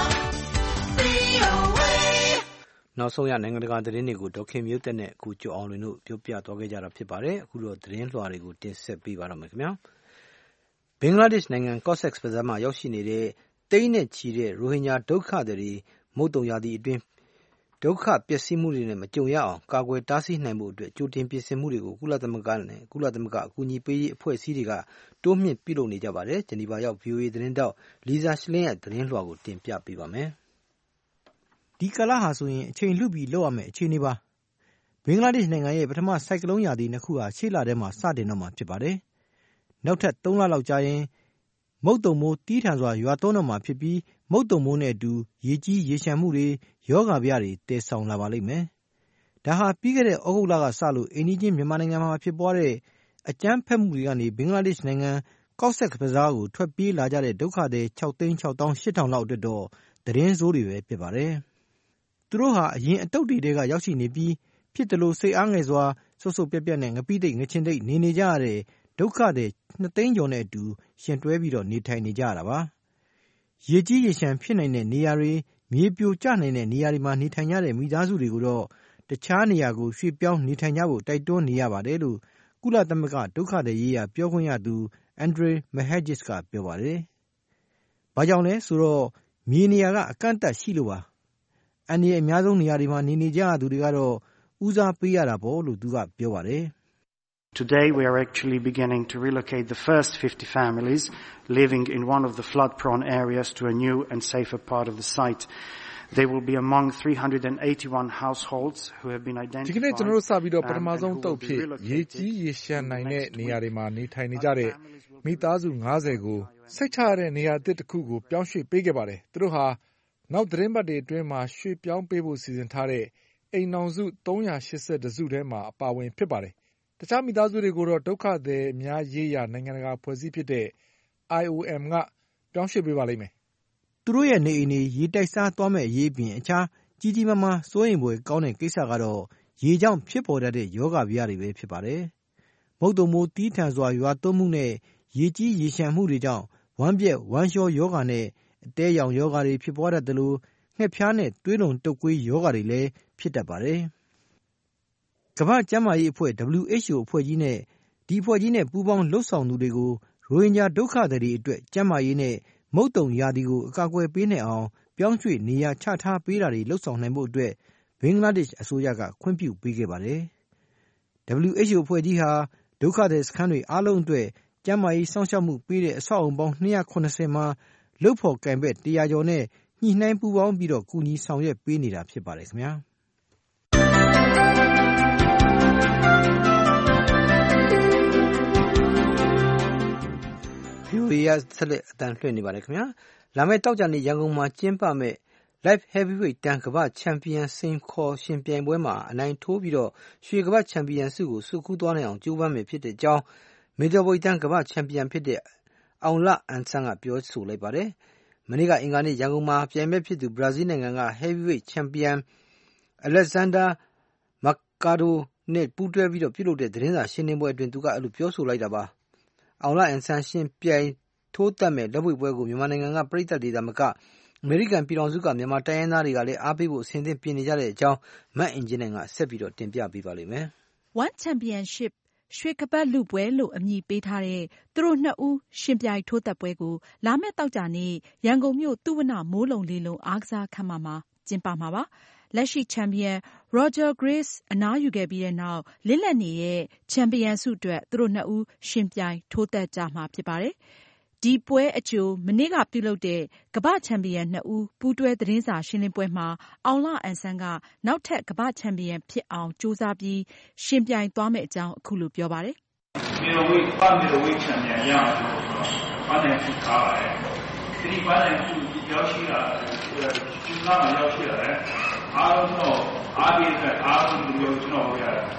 နောက်ဆုံးရနိုင်ငံတကာသတင်းတွေကိုဒေါခင်မျိုးသက်နဲ့အခုကျော်အောင်လွင်တို့ပြောပြသွားခဲ့ကြတာဖြစ်ပါတယ်အခုတော့သတင်းလွှာတွေကိုတင်ဆက်ပေးပါတော့မယ်ခင်ဗျာဘင်္ဂလားဒေ့ရှ်နိုင်ငံ Cox's Bazar မှာရောက်ရှိနေတဲ့တိန်းနဲ့ချီတဲ့ရိုဟင်ဂျာဒုက္ခသည်တွေမုတ်တုံရာသီအတွင်းဒုက္ခပျက်စီးမှုတွေနဲ့မကြုံရအောင်ကာကွယ်တားဆီးနိုင်ဖို့အတွက်ကြိုတင်ပြင်ဆင်မှုတွေကိုကုလသမဂ္ဂနဲ့ကုလသမဂ္ဂအကူအညီပေးရေးအဖွဲ့အစည်းတွေကတိုးမြှင့်ပြုလုပ်နေကြပါတယ်ဂျနီဗာရောက် VOA သတင်းတောက်လီဇာရှလင်းရဲ့သတင်းလွှာကိုတင်ပြပေးပါမယ်ဒီကာလဟာဆိုရင်အချိန်လူပြီးလောက်ရမယ်အခြေအနေပါဘင်္ဂလားဒေ့ရှ်နိုင်ငံရဲ့ပထမစိုက်ကလုန်းရာသီနှစ်ခုဟာရှေ့လထဲမှာစတင်တော့မှာဖြစ်ပါတယ်နောက်ထပ်3လလောက်ကြာရင်မုတ်တုံမိုးတီးထန်စွာရွာသွန်းတော့မှာဖြစ်ပြီးမုတ်တုံမိုးနဲ့အတူရေကြီးရေရှမ်းမှုတွေယောဂဗျာတွေတည်ဆောင်လာပါလိမ့်မယ်ဒါဟာပြီးခဲ့တဲ့ဩဂုတ်လကစလို့အိန္ဒိချင်းမြန်မာနိုင်ငံမှာဖြစ်ပွားတဲ့အကြမ်းဖက်မှုတွေကနေဘင်္ဂလားဒေ့ရှ်နိုင်ငံ Cox's Bazar ကိုထွက်ပြေးလာကြတဲ့ဒုက္ခသည် 6,680,000 လောက်အတွက်တော့သတင်းဆိုးတွေပဲဖြစ်ပါတယ်သူတို့ဟာအရင်အတုတ်တွေကရောက်ရှိနေပြီးဖြစ်တယ်လို့စိတ်အားငယ်စွာဆုတ်ဆုတ်ပြက်ပြက်နဲ့ငပိတိတ်ငချင်တိတ်နေကြရတဲ့ဒုက္ခသည်2သိန်းကျော်နဲ့အတူရှင်တွဲပြီးတော့နေထိုင်နေကြရတာပါရေကြီးရေရှမ်းဖြစ်နိုင်တဲ့နေရာတွေမြေပြိုကျနိုင်တဲ့နေရာတွေမှာနေထိုင်ကြတဲ့မိသားစုတွေကိုတော့တခြားနေရာကိုရွှေ့ပြောင်းနေထိုင်ကြဖို့တိုက်တွန်းနေရပါတယ်လို့ကုလသမဂ္ဂဒုက္ခသည်ရေးရာပြောခွင့်ရသူအန်ဒရီမဟက်ဂျစ်ကပြောပါတယ်။ဘာကြောင့်လဲဆိုတော့မြေနေရာကအကန့်အသတ်ရှိလို့ပါအန်ဒီရဲ့အများဆုံးနေရာတွေမှာနေကြရသူတွေကတော့ဦးစားပေးရတာပေါ့လို့သူကပြောပါတယ်။ Today we are actually beginning to relocate the first 50 families living in one of the flood-prone areas to a new and safer part of the site. They will be among 381 households who have been identified. ဒီကနေ့ကျွန်တော်တို့စပြီးတော့ပထမဆုံးတုပ်ဖြစ်ရေကြီးရေရှမ်းနိုင်တဲ့နေရာတွေမှာနေထိုင်နေကြတဲ့မိသားစု90ကိုစိတ်ချရတဲ့နေရာတစ်ခုကိုပြောင်းရွှေ့ပေးခဲ့ပါတယ်သူတို့ဟာနောက်သတင်းပတ်တွေအတွင်းမှာရွှေ့ပြောင်းပေးဖို့စီစဉ်ထားတဲ့အိမ်နောင်စု380စုထဲမှာအပါဝင်ဖြစ်ပါတယ်တခြားမိသားစုတွေကိုတော့ဒုက္ခသည်အများရေးရာနိုင်ငံတကာဖွဲ့စည်းဖြစ်တဲ့ IOM ကပြောင်းရွှေ့ပေးပါလိမ့်မယ်သူတို့ရဲ့နေအိမ်တွေရေတိုက်စားသွားမဲ့အရေးပြင်အခြားကြီးကြီးမားမားစိုးရိမ်ဖွယ်ကောင်းတဲ့ကိစ္စကတော့ရေကြောင့်ဖြစ်ပေါ်တတ်တဲ့ယောဂဗျာတွေပဲဖြစ်ပါတယ်မုတ်တုံမိုးတီးထန်စွာရွာသွန်းမှုနဲ့ရေကြီးရေရှမ်းမှုတွေကြောင့်ဝမ်းပြက်ဝမ်းလျှောယောဂနဲ့အသည်းရောင်ယောဂတွေဖြစ်ပွားတတ်တယ်လို့ငှက်ဖျားနဲ့သွေးလွန်တုပ်ကွေးယောဂတွေလည်းဖြစ်တတ်ပါတယ်ကမ္ဘာ့ကျန်းမာရေးအဖွဲ့ WHO အဖွဲ့ကြီးနဲ့ဒီအဖွဲ့ကြီးနဲ့ပူးပေါင်းလှုပ်ဆောင်သူတွေကိုရိုဟင်ဂျာဒုက္ခသည်တွေအတွက်ကျန်းမာရေးနဲ့မုတ်တုံရာသီကိုအကာအကွယ်ပေးနိုင်အောင်ပြောင်းရွှေ့နေရာချထားပေးတာတွေလှုပ်ဆောင်နိုင်ဖို့အတွက်ဘင်္ဂလားဒေ့ရှ်အစိုးရကခွင့်ပြုပေးခဲ့ပါတယ်။ WHO အဖွဲ့ကြီးဟာဒုက္ခသည်စခန်းတွေအားလုံးအတွက်ကျန်းမာရေးစောင့်ရှောက်မှုပေးတဲ့အဆောက်အအုံပေါင်း280မှာလုပ်ဖော်ကိုင်ဘက်100ကျော်နဲ့ညှိနှိုင်းပူးပေါင်းပြီးတော့ကူညီဆောင်ရွက်ပေးနေတာဖြစ်ပါတယ်ခင်ဗျာ။VOA ဆက်လက်အတန်းလွှင့်နေပါတယ်ခင်ဗျာလာမယ့်တောက်ကြနေ့ရန်ကုန်မှာကျင်းပမဲ့ Light Heavyweight တန်းကမ္ဘာ့ချန်ပီယံစိန်ခေါ်ရှင်ပြိုင်ပွဲမှာအနိုင်ထိုးပြီးတော့ရွှေကမ္ဘာ့ချန်ပီယံဆုကိုစုကူးသွားနိုင်အောင်ကြိုးပမ်းမယ်ဖြစ်တဲ့အကြောင်းမေဂျော်ဘွိတ်တန်းကမ္ဘာ့ချန်ပီယံဖြစ်တဲ့အောင်လအန်ဆန်ကပြောဆိုလိုက်ပါတယ်မနေ့ကအင်္ဂါနေ့ရန်ကုန်မှာပြိုင်ပွဲဖြစ်သူဘရာဇီးနိုင်ငံက Heavyweight ချန်ပီယံ Alexander Mercado နဲ့ပူးတွဲပြီးတော့ပြုလုပ်တဲ့သတင်းစာရှင်းလင်းပွဲအတွင်းသူကအဲ့လိုပြောဆိုလိုက်တာပါအောင်လအန်ဆန်ရှင်ပြိုင်ထိုးတက်မဲ့လက်ဝှေ့ပွဲကိုမြန်မာနိုင်ငံကပရိသတ်တွေသာမကအမေရိကန်ပြည်ထောင်စုကမြန်မာတိုင်းရင်းသားတွေကလည်းအားပေးဖို့အဆင်သင့်ပြင်နေကြတဲ့အကြောင်းမတ်အင်ဂျင်နိုင်ကဆက်ပြီးတင်ပြပေးပါလိမ့်မယ်။ One Championship ရွှေကပတ်လုပွဲလို့အမည်ပေးထားတဲ့သူတို့နှစ်ဦးရှင်ပြိုင်ထိုးသက်ပွဲကိုလာမယ့်သောကြာနေ့ရန်ကုန်မြို့သုဝဏ္ဏမိုးလုံလေလုံအားကစားခန်းမမှာကျင်းပမှာပါ။လက်ရှိချန်ပီယံ Roger Grace အနားယူခဲ့ပြီးတဲ့နောက်လစ်လပ်နေတဲ့ချန်ပီယံဆုအတွက်သူတို့နှစ်ဦးရှင်ပြိုင်ထိုးသက်ကြမှာဖြစ်ပါတယ်။ဒီပွဲအကြိုမနေ့ကပြုလုပ်တဲ့ကမ္ဘာ့ချန်ပီယံနှစ်ဦးပူးတွဲသတင်းစာရှင်းလင်းပွဲမှာအောင်လအန်ဆန်းကနောက်ထပ်ကမ္ဘာ့ချန်ပီယံဖြစ်အောင်ကြိုးစားပြီးရှင်ပြိုင်သွားမယ့်အကြောင်းအခုလိုပြောပါတယ်။middleweight ချန်ပီယံရအောင်ဆိုတော့ဘာနဲ့ဖြစ်ထားပါတယ်။ဒီဘာနဲ့ရောက်ရှိလာကျူလာမှာရောက်ရှိလာတယ်။အားလုံးတော့အားပေးတဲ့အားလုံးမျိုးကျွန်တော်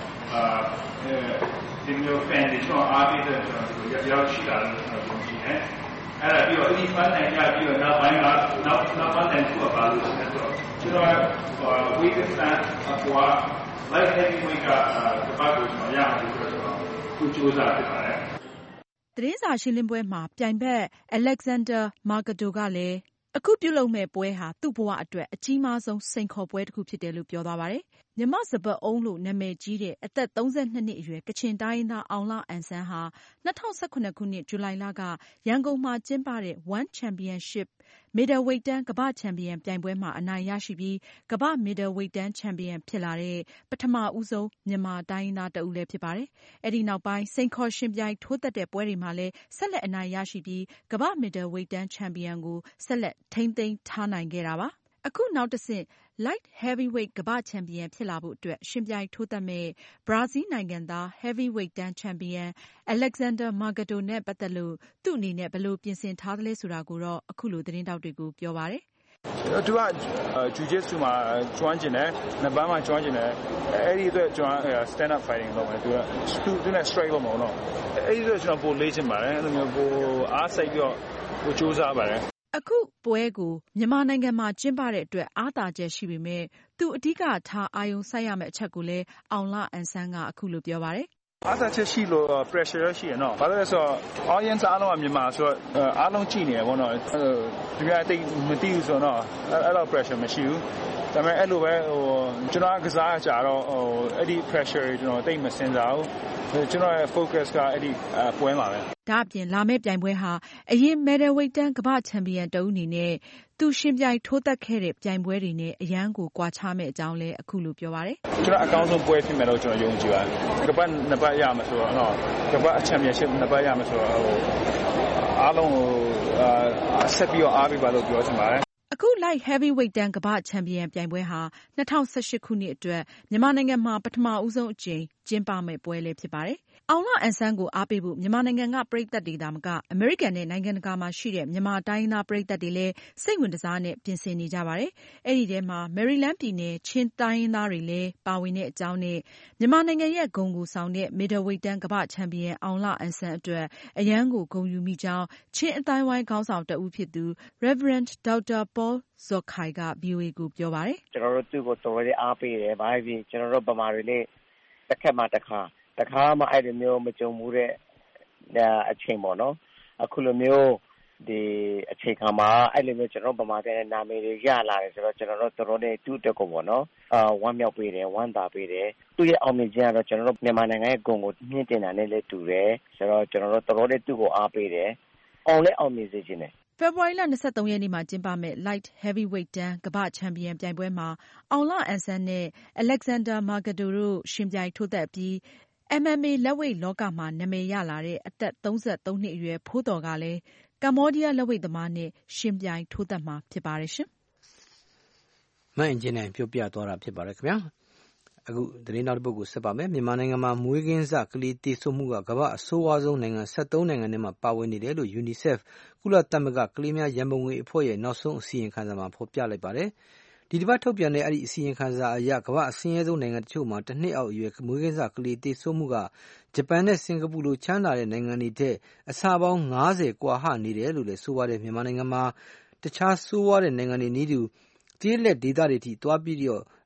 ဒီမျိုး fan တွေကျွန်တော်အားပေးတဲ့ကျွန်တော်ရောက်ရှိလာတယ်ကျွန်တော်ကြည့်တယ်။အဲ့ဒါပြီးတော့ဒီဘာနဲ့ရပြီးတော့နောက်ပိုင်းကနောက်ဘာနဲ့ကိုပါလို့ဆိုတော့ကျွန်တော်ဝီကစတန်အကွာ light heavyweight ကဘာလို့ကျွန်တော်ရအောင်ဆိုတော့သူကြိုးစားဖြစ်ပါတယ်။သတင်းစာရှင်းလင်းပွဲမှာပြိုင်ဘက် Alexander Margado ကလည်းအခုပြုလုပ်မဲ့ပွဲဟာသူ့ဘဝအတွက်အကြီးမားဆုံးစိန်ခေါ်ပွဲတစ်ခုဖြစ်တယ်လို့ပြောသွားပါတယ်။မြမစပတ်အုံးလို့နာမည်ကြီးတဲ့အသက်32နှစ်အရွယ်ကချင်တိုင်းရင်းသားအောင်လအန်ဆန်းဟာ2018ခုနှစ်ဇူလိုင်လကရန်ကုန်မှာကျင်းပတဲ့ One Championship Middleweight တန်းကမ္ဘာ့ချန်ပီယံပြိုင်ပွဲမှာအနိုင်ရရှိပြီးကမ္ဘာ့ Middleweight တန်းချန်ပီယံဖြစ်လာတဲ့ပထမဦးဆုံးမြန်မာတိုင်းရင်းသားတဦးလည်းဖြစ်ပါတယ်။အဲဒီနောက်ပိုင်းစိန်ခေါ်ရှင်ပြိုင်ထိုးသက်တဲ့ပွဲတွေမှာလည်းဆက်လက်အနိုင်ရရှိပြီးကမ္ဘာ့ Middleweight တန်းချန်ပီယံကိုဆက်လက်ထိန်းသိမ်းထားနိုင်ခဲ့တာပါ။အခုနောက်တစ်ဆင့် Light Heavyweight ကမ္ဘာ့ချန်ပီယံဖြစ်လာဖို့အတွက်ရှင်ပြိုင်ထိုးသက်မဲ့ဘရာဇီးနိုင်ငံသား Heavyweight တန်းချန်ပီယံ Alexander Margado နဲ့ပတ်သက်လို့သူ့အနေနဲ့ဘယ်လိုပြင်ဆင်ထားသလဲဆိုတာကိုတော့အခုလိုသတင်းတောက်တွေကိုပြောပါတယ်။သူကဂျူဂျစ်ဆူမှာကျွမ်းကျင်တယ်နဘမ်းမှာကျွမ်းကျင်တယ်အဲ့ဒီအတွက်ကျွန်တော် stand up fighting လုပ်မယ်သူနဲ့ straight လုပ်မှာတော့အဲ့ဒီအတွက်ကျွန်တော်ပိုလေ့ကျင့်ပါတယ်အဲ့လိုမျိုးပိုအားစိတ်ပြီးတော့ပိုကြိုးစားပါတယ်အခုပွဲကိုမြန်မာနိုင်ငံမှာကျင်းပတဲ့အတွက်အားသာချက်ရှိပေမဲ့သူအဓိကထားအာရုံစိုက်ရမယ့်အချက်ကိုလည်းအောင်လအန်ဆန်းကအခုလိုပြောပါတယ်အားသာချက်ရှိလို့ pressure ရှိရနော်ဘာလို့လဲဆိုတော့ audience အားလုံးကမြန်မာဆိုတော့အားလုံးကြည့်နေတယ်ပေါ့နော်ဒီကတိတ်မသိဘူးဆိုတော့အဲ့လို pressure မရှိဘူးဒါပေမဲ့အဲ့လိုပဲကျွန်တော်ကစားကြတော့အဲ့ဒီ pressure ကျွန်တော်တိတ်မစင်စားဘူးကျွန်တော်ရဲ့ focus ကအဲ့ဒီပွဲမှာပဲဒါအပြင်လာမယ့်ပြိုင်ပွဲဟာအရင် middleweight တန်းကမ္ဘာ့ချန်ပီယံတဦးအနေနဲ့သူရှင်ပြိုင်ထိုးသက်ခဲ့တဲ့ပြိုင်ပွဲတွေနဲ့အရန်ကိုကွာခြားမဲ့အကြောင်းလည်းအခုလိုပြောပါတယ်ကျွန်တော်အကောင်းဆုံးပွဲဖြစ်မယ်လို့ကျွန်တော်ယုံကြည်ပါတယ်ကမ္ဘာနှစ်ပတ်ရမှာဆိုတော့နော်ကမ္ဘာချန်ပီယံရှစ်နှစ်ပတ်ရမှာဆိုတော့အားလုံးကိုဆက်ပြီးအားပေးပါလို့ပြောချင်ပါတယ်အခု Light Heavyweight တန်းကမ္ဘာ့ချန်ပီယံပြိုင်ပွဲဟာ2018ခုနှစ်အတွက်မြန်မာနိုင်ငံမှာပထမဦးဆုံးအကြိမ်ကျင်းပမဲ့ပွဲလည်းဖြစ်ပါတယ်။အောင်လအန်ဆန်းကိုအားပေးဖို့မြန်မာနိုင်ငံကပရိသတ်တွေသာမကအမေရိကန်နဲ့နိုင်ငံတကာမှာရှိတဲ့မြန်မာတိုင်းသားပရိသတ်တွေလည်းစိတ်ဝင်တစားနဲ့ပြင်ဆင်နေကြပါတယ်။အဲဒီထဲမှာ Maryland ပြည်နယ်ချင်းတိုင်းရင်းသားတွေလည်းပါဝင်တဲ့အကြောင်းနဲ့မြန်မာနိုင်ငံရဲ့ဂုဏ်ကိုဆောင်တဲ့ Middleweight တန်းကမ္ဘာ့ချန်ပီယံအောင်လအန်ဆန်းအတွက်အရန်ကိုဂုဏ်ယူမိကြောင်းချင်းအတိုင်းဝိုင်းခေါင်းဆောင်တဦးဖြစ်သူ Reverend Dr. Paulဇော်ခိုင်က VOA ကိုပြောပါတယ်ကျွန်တော်တို့သူ့ကိုတော်တော်လေးအားပေးတယ်ဘာဖြစ်ကျွန်တော်တို့ဗမာတွေလည်းတစ်ခက်မှတစ်ခါမှအဲ့လိုမျိုးမကြုံဘူးတဲ့အချိန်ပေါ့နော်အခုလိုမျိုးဒီအချိန်ခါမှာအဲ့လိုမျိုးကျွန်တော်ဗမာတဲ့နာမည်တွေရလာတယ်ဆိုတော့ကျွန်တော်တို့တော်တော်လေးတူးတက်ကိုပေါ့နော်ဝမ်းမြောက်ပေးတယ်ဝမ်းသာပေးတယ်သူ့ရဲ့အောင်မြင်ခြင်းကတော့ကျွန်တော်တို့မြန်မာနိုင်ငံရဲ့ဂုဏ်ကိုမြင့်တင်တာနဲ့လည်းတူတယ်ဆိုတော့ကျွန်တော်တို့တော်တော်လေးသူ့ကိုအားပေးတယ်အောင်မြင်စေခြင်းတယ်ဖေဖော်ဝါရီလ23ရက်နေ့မှာကျင်းပမဲ့ Light Heavyweight တန်းကမ္ဘာ့ချန်ပီယံပြိုင်ပွဲမှာအောင်လအန်ဆန်းနဲ့ Alexander Margado တို့ရှင်ပြိုင်ထိုးသက်ပြီး MMA လက်ဝှေ့လောကမှာနာမည်ရလာတဲ့အသက်33နှစ်အရွယ်ဖိုးတော်ကလည်းကမ္ဘောဒီးယားလက်ဝှေ့သမားနဲ့ရှင်ပြိုင်ထိုးသက်မှာဖြစ်ပါတယ်ရှင်။မအင်ဂျင်နိုင်ပြောပြသွားတာဖြစ်ပါတယ်ခင်ဗျာ။အခုသတင်းနောက်တစ်ပုဒ်ကိုဆက်ပါမယ်မြန်မာနိုင်ငံမှာမွေးကင်းစကလေးတည်ဆုံမှုကကမ္ဘာအဆိုးဝါးဆုံးနိုင်ငံ73နိုင်ငံထဲမှာပါဝင်နေတယ်လို့ UNICEF ကုလသမဂ္ဂကလေးများရန်ပုံငွေအဖွဲ့ရဲ့နောက်ဆုံးအစီရင်ခံစာမှာဖော်ပြလိုက်ပါတယ်ဒီတစ်ပတ်ထုတ်ပြန်တဲ့အဲ့ဒီအစီရင်ခံစာအရကမ္ဘာအဆင်းရဲဆုံးနိုင်ငံတချို့မှာတစ်နှစ်အောက်အရွယ်မွေးကင်းစကလေးတည်ဆုံမှုကဂျပန်နဲ့စင်ကာပူလိုချမ်းသာတဲ့နိုင်ငံတွေထက်အဆပေါင်း90ကွာဟနေတယ်လို့လည်းဆိုပါတယ်မြန်မာနိုင်ငံမှာတခြားဆိုးဝါးတဲ့နိုင်ငံတွေနည်းတူတည်လက်ဒေသတွေထိသွားပြီးတော့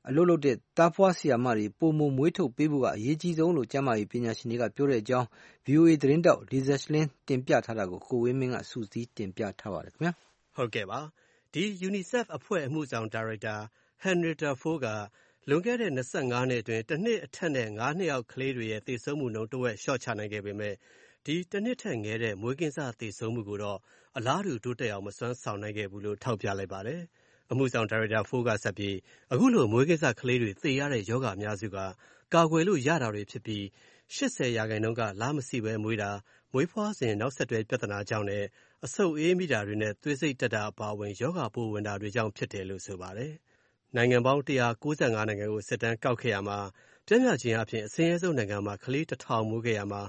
အလုပ်လုပ်တဲ့သားဖွားဆရာမတွေပိုမိုမွေးထုတ်ပေးဖို့ကအရေးကြီးဆုံးလို့ကျန်းမာရေးပညာရှင်တွေကပြောတဲ့အကြောင်း VOA သတင်းတောက် Lisa Schlein တင်ပြထားတာကိုကိုဝင်းမင်းကစုစည်းတင်ပြထားပါတယ်ခင်ဗျာဟုတ်ကဲ့ပါဒီ UNICEF အဖွဲ့အမှုဆောင်ဒါရိုက်တာ Henrietta Fore ကလွန်ခဲ့တဲ့25နှစ်အတွင်းတစ်နှစ်အထက်နဲ့9နှစ်အောက်ကလေးတွေရဲ့သေဆုံးမှုနှုန်းတစ်ဝက်လျှော့ချနိုင်ခဲ့ပေမဲ့ဒီတစ်နှစ်ထက်ငယ်တဲ့မွေးကင်းစသေဆုံးမှုကိုတော့အလားတူတိုးတက်အောင်မစွမ်းဆောင်နိုင်ခဲ့ဘူးလို့ထောက်ပြလိုက်ပါတယ်အမှုဆောင်ဒါရိုက်တာဖိုးကဆက်ပြီးအခုလိုမွေးကင်းစကလေးတွေသေရတဲ့ယောဂအများစုကကာကွယ်လို့ရတာတွေဖြစ်ပြီး80%ကလားမရှိပဲမွေးတာမွေးဖွားစဉ်နောက်ဆက်တွဲပြဿနာကြောင့်နဲ့အဆုတ်အေးမိတာတွေနဲ့သွေးစိတ်တက်တာအပါအဝင်ယောဂပိုးဝင်တာတွေကြောင့်ဖြစ်တယ်လို့ဆိုပါတယ်နိုင်ငံပေါင်း195နိုင်ငံကိုစစ်တမ်းကောက်ခဲ့ရမှာပြည့်မြခြင်းအဖြစ်အစင်းရဲဆုံးနိုင်ငံမှာကလေး1000မွေးခဲ့ရမှာ